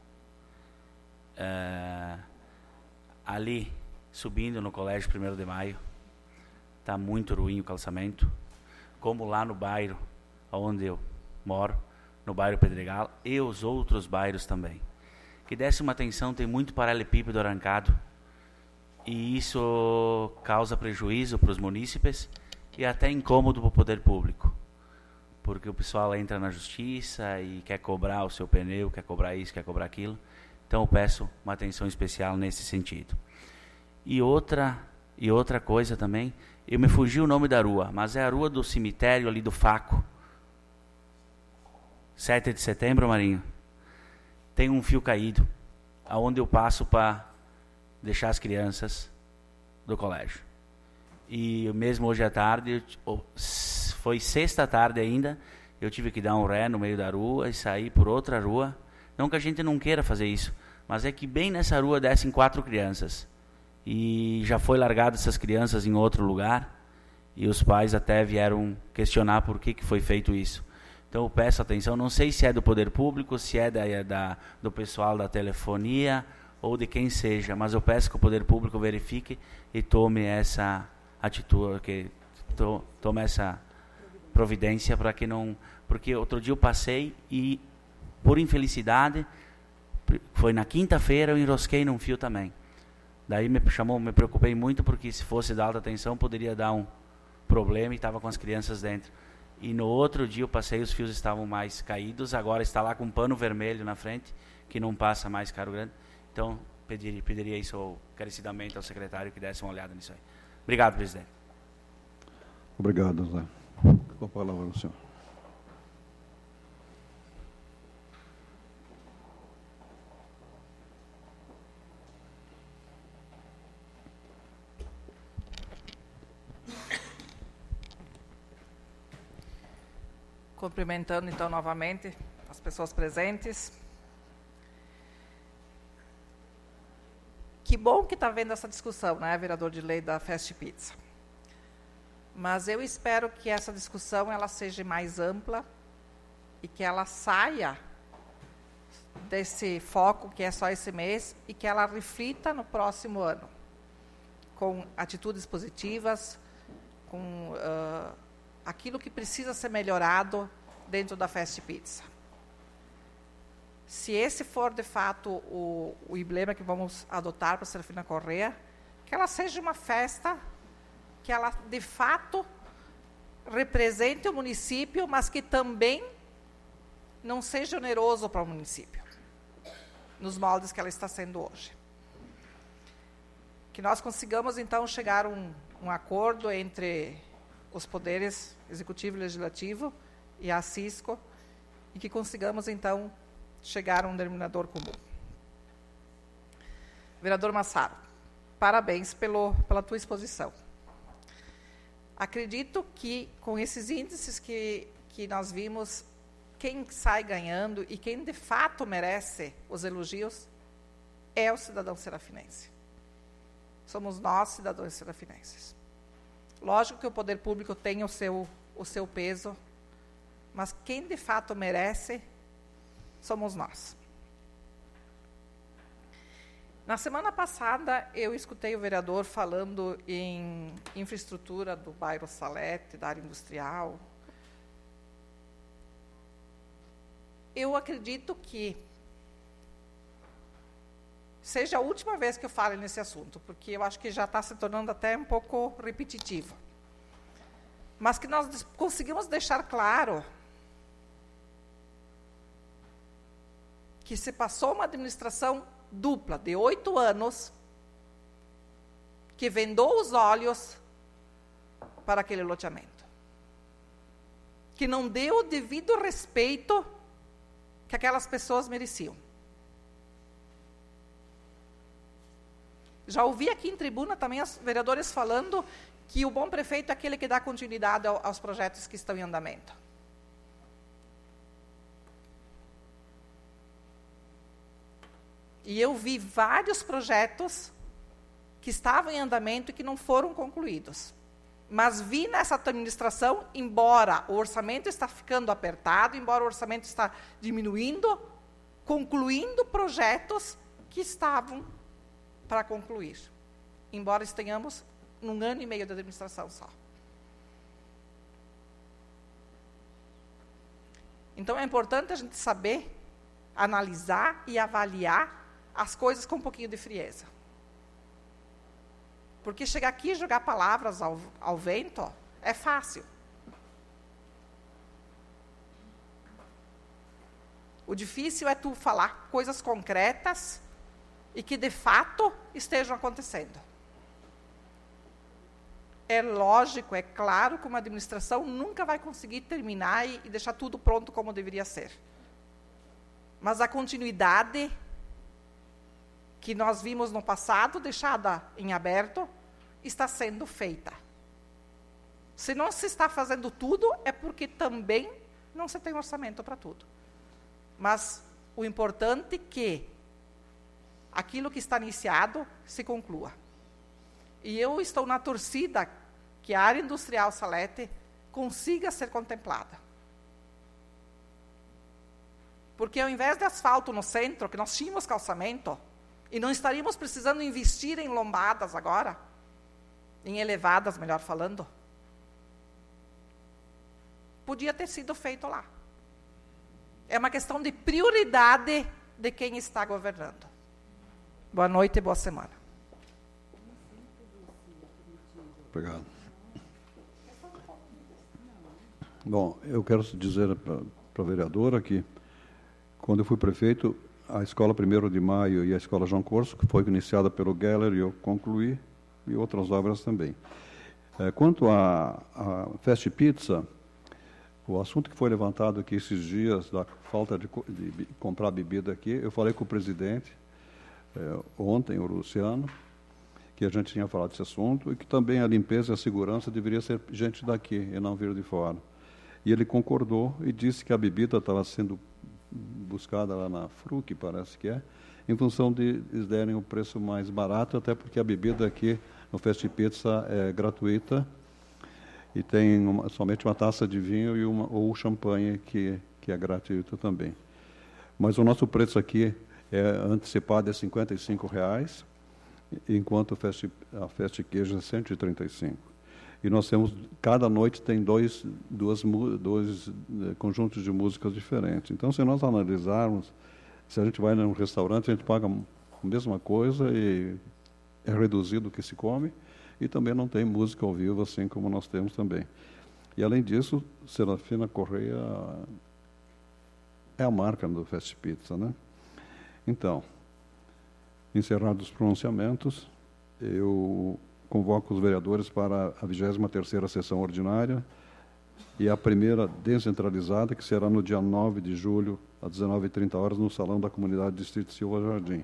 É, ali, subindo no Colégio primeiro de Maio, está muito ruim o calçamento, como lá no bairro onde eu moro, no bairro Pedregal, e os outros bairros também. Que desse uma atenção, tem muito paralelepípedo arrancado, e isso causa prejuízo para os munícipes e até incômodo para o poder público. Porque o pessoal entra na justiça e quer cobrar o seu pneu, quer cobrar isso, quer cobrar aquilo. Então eu peço uma atenção especial nesse sentido. E outra, e outra coisa também, eu me fugi o nome da rua, mas é a rua do cemitério ali do Faco. sete de setembro, Marinho. Tem um fio caído, aonde eu passo para deixar as crianças do colégio. E mesmo hoje à tarde, foi sexta tarde ainda, eu tive que dar um ré no meio da rua e sair por outra rua. Não que a gente não queira fazer isso, mas é que bem nessa rua descem quatro crianças. E já foi largado essas crianças em outro lugar, e os pais até vieram questionar por que, que foi feito isso. Então eu peço atenção, não sei se é do poder público, se é da, da, do pessoal da telefonia, ou de quem seja, mas eu peço que o poder público verifique e tome essa atitude, que to, tome essa providência para que não... Porque outro dia eu passei e, por infelicidade, foi na quinta-feira, eu enrosquei num fio também. Daí me chamou, me preocupei muito, porque se fosse de alta tensão, poderia dar um problema e estava com as crianças dentro. E no outro dia eu passei, os fios estavam mais caídos, agora está lá com um pano vermelho na frente, que não passa mais caro grande. Então, pediria, pediria isso encarecidamente ao secretário que desse uma olhada nisso aí. Obrigado, presidente. Obrigado, Zé. Com a palavra ao senhor. Cumprimentando, então, novamente as pessoas presentes. Que bom que está havendo essa discussão, né, vereador de lei da Fast Pizza. Mas eu espero que essa discussão ela seja mais ampla e que ela saia desse foco que é só esse mês e que ela reflita no próximo ano, com atitudes positivas, com uh, aquilo que precisa ser melhorado dentro da Fast Pizza. Se esse for, de fato, o, o emblema que vamos adotar para a Serafina Corrêa, que ela seja uma festa que ela, de fato, represente o município, mas que também não seja oneroso para o município, nos moldes que ela está sendo hoje. Que nós consigamos, então, chegar a um, um acordo entre os poderes executivo e legislativo e a Cisco, e que consigamos, então, chegar a um denominador comum. Vereador Massaro, parabéns pelo, pela tua exposição. Acredito que, com esses índices que, que nós vimos, quem sai ganhando e quem, de fato, merece os elogios é o cidadão serafinense. Somos nós, cidadãos serafinenses. Lógico que o poder público tem o seu, o seu peso, mas quem, de fato, merece somos nós. Na semana passada, eu escutei o vereador falando em infraestrutura do bairro Salete, da área industrial. Eu acredito que seja a última vez que eu falo nesse assunto, porque eu acho que já está se tornando até um pouco repetitivo. Mas que nós conseguimos deixar claro que se passou uma administração dupla, de oito anos, que vendou os olhos para aquele loteamento. Que não deu o devido respeito que aquelas pessoas mereciam. Já ouvi aqui em tribuna também os vereadores falando que o bom prefeito é aquele que dá continuidade aos projetos que estão em andamento. E eu vi vários projetos que estavam em andamento e que não foram concluídos. Mas vi nessa administração, embora o orçamento está ficando apertado, embora o orçamento está diminuindo, concluindo projetos que estavam para concluir. Embora estejamos num ano e meio de administração só. Então é importante a gente saber analisar e avaliar as coisas com um pouquinho de frieza. Porque chegar aqui e jogar palavras ao, ao vento, ó, é fácil. O difícil é tu falar coisas concretas e que, de fato, estejam acontecendo. É lógico, é claro que uma administração nunca vai conseguir terminar e, e deixar tudo pronto como deveria ser. Mas a continuidade que nós vimos no passado, deixada em aberto, está sendo feita. Se não se está fazendo tudo, é porque também não se tem orçamento para tudo. Mas o importante é que aquilo que está iniciado se conclua. E eu estou na torcida que a área industrial Salete consiga ser contemplada. Porque ao invés de asfalto no centro, que nós tínhamos calçamento, e não estaríamos precisando investir em lombadas agora, em elevadas, melhor falando, podia ter sido feito lá. É uma questão de prioridade de quem está governando. Boa noite e boa semana. Obrigado. Bom, eu quero dizer para a vereadora que, quando eu fui prefeito, a Escola primeiro de Maio e a Escola João Corso, que foi iniciada pelo Geller, e eu concluí, e outras obras também. É, quanto à Fast Pizza, o assunto que foi levantado aqui esses dias, da falta de, de comprar bebida aqui, eu falei com o presidente, é, ontem, o Luciano, que a gente tinha falado desse assunto, e que também a limpeza e a segurança deveria ser gente daqui, e não vir de fora. E ele concordou e disse que a bebida estava sendo buscada lá na Fruc, parece que é, em função de eles derem o preço mais barato, até porque a bebida aqui no Fast Pizza é gratuita e tem uma, somente uma taça de vinho e uma, ou champanhe que, que é gratuito também. Mas o nosso preço aqui é antecipado é cinquenta e cinco reais, enquanto a Fast, a Fast Queijo é cento e trinta e cinco. E nós temos, cada noite tem dois, duas, dois conjuntos de músicas diferentes. Então, se nós analisarmos, se a gente vai num restaurante, a gente paga a mesma coisa e é reduzido o que se come, e também não tem música ao vivo, assim como nós temos também. E, além disso, Serafina Correia é a marca do Fast Pizza, né? Então, encerrados os pronunciamentos, eu convoco os vereadores para a vigésima terceira sessão ordinária e a primeira descentralizada, que será no dia nove de julho, às dezenove e trinta horas, no Salão da Comunidade Distrito Silva Jardim.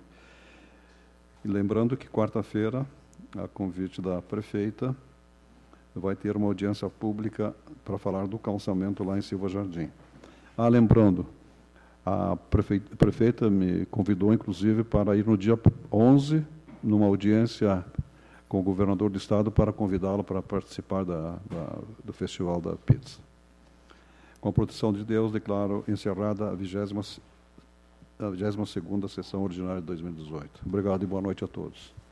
E lembrando que quarta-feira, a convite da prefeita, vai ter uma audiência pública para falar do calçamento lá em Silva Jardim. Ah, lembrando, a prefeita, a prefeita me convidou, inclusive, para ir no dia onze, numa audiência com o governador do estado, para convidá-lo para participar da, da, do Festival da Pizza. Com a proteção de Deus, declaro encerrada a vigésima, a vigésima segunda sessão ordinária de dois mil e dezoito. Obrigado e boa noite a todos.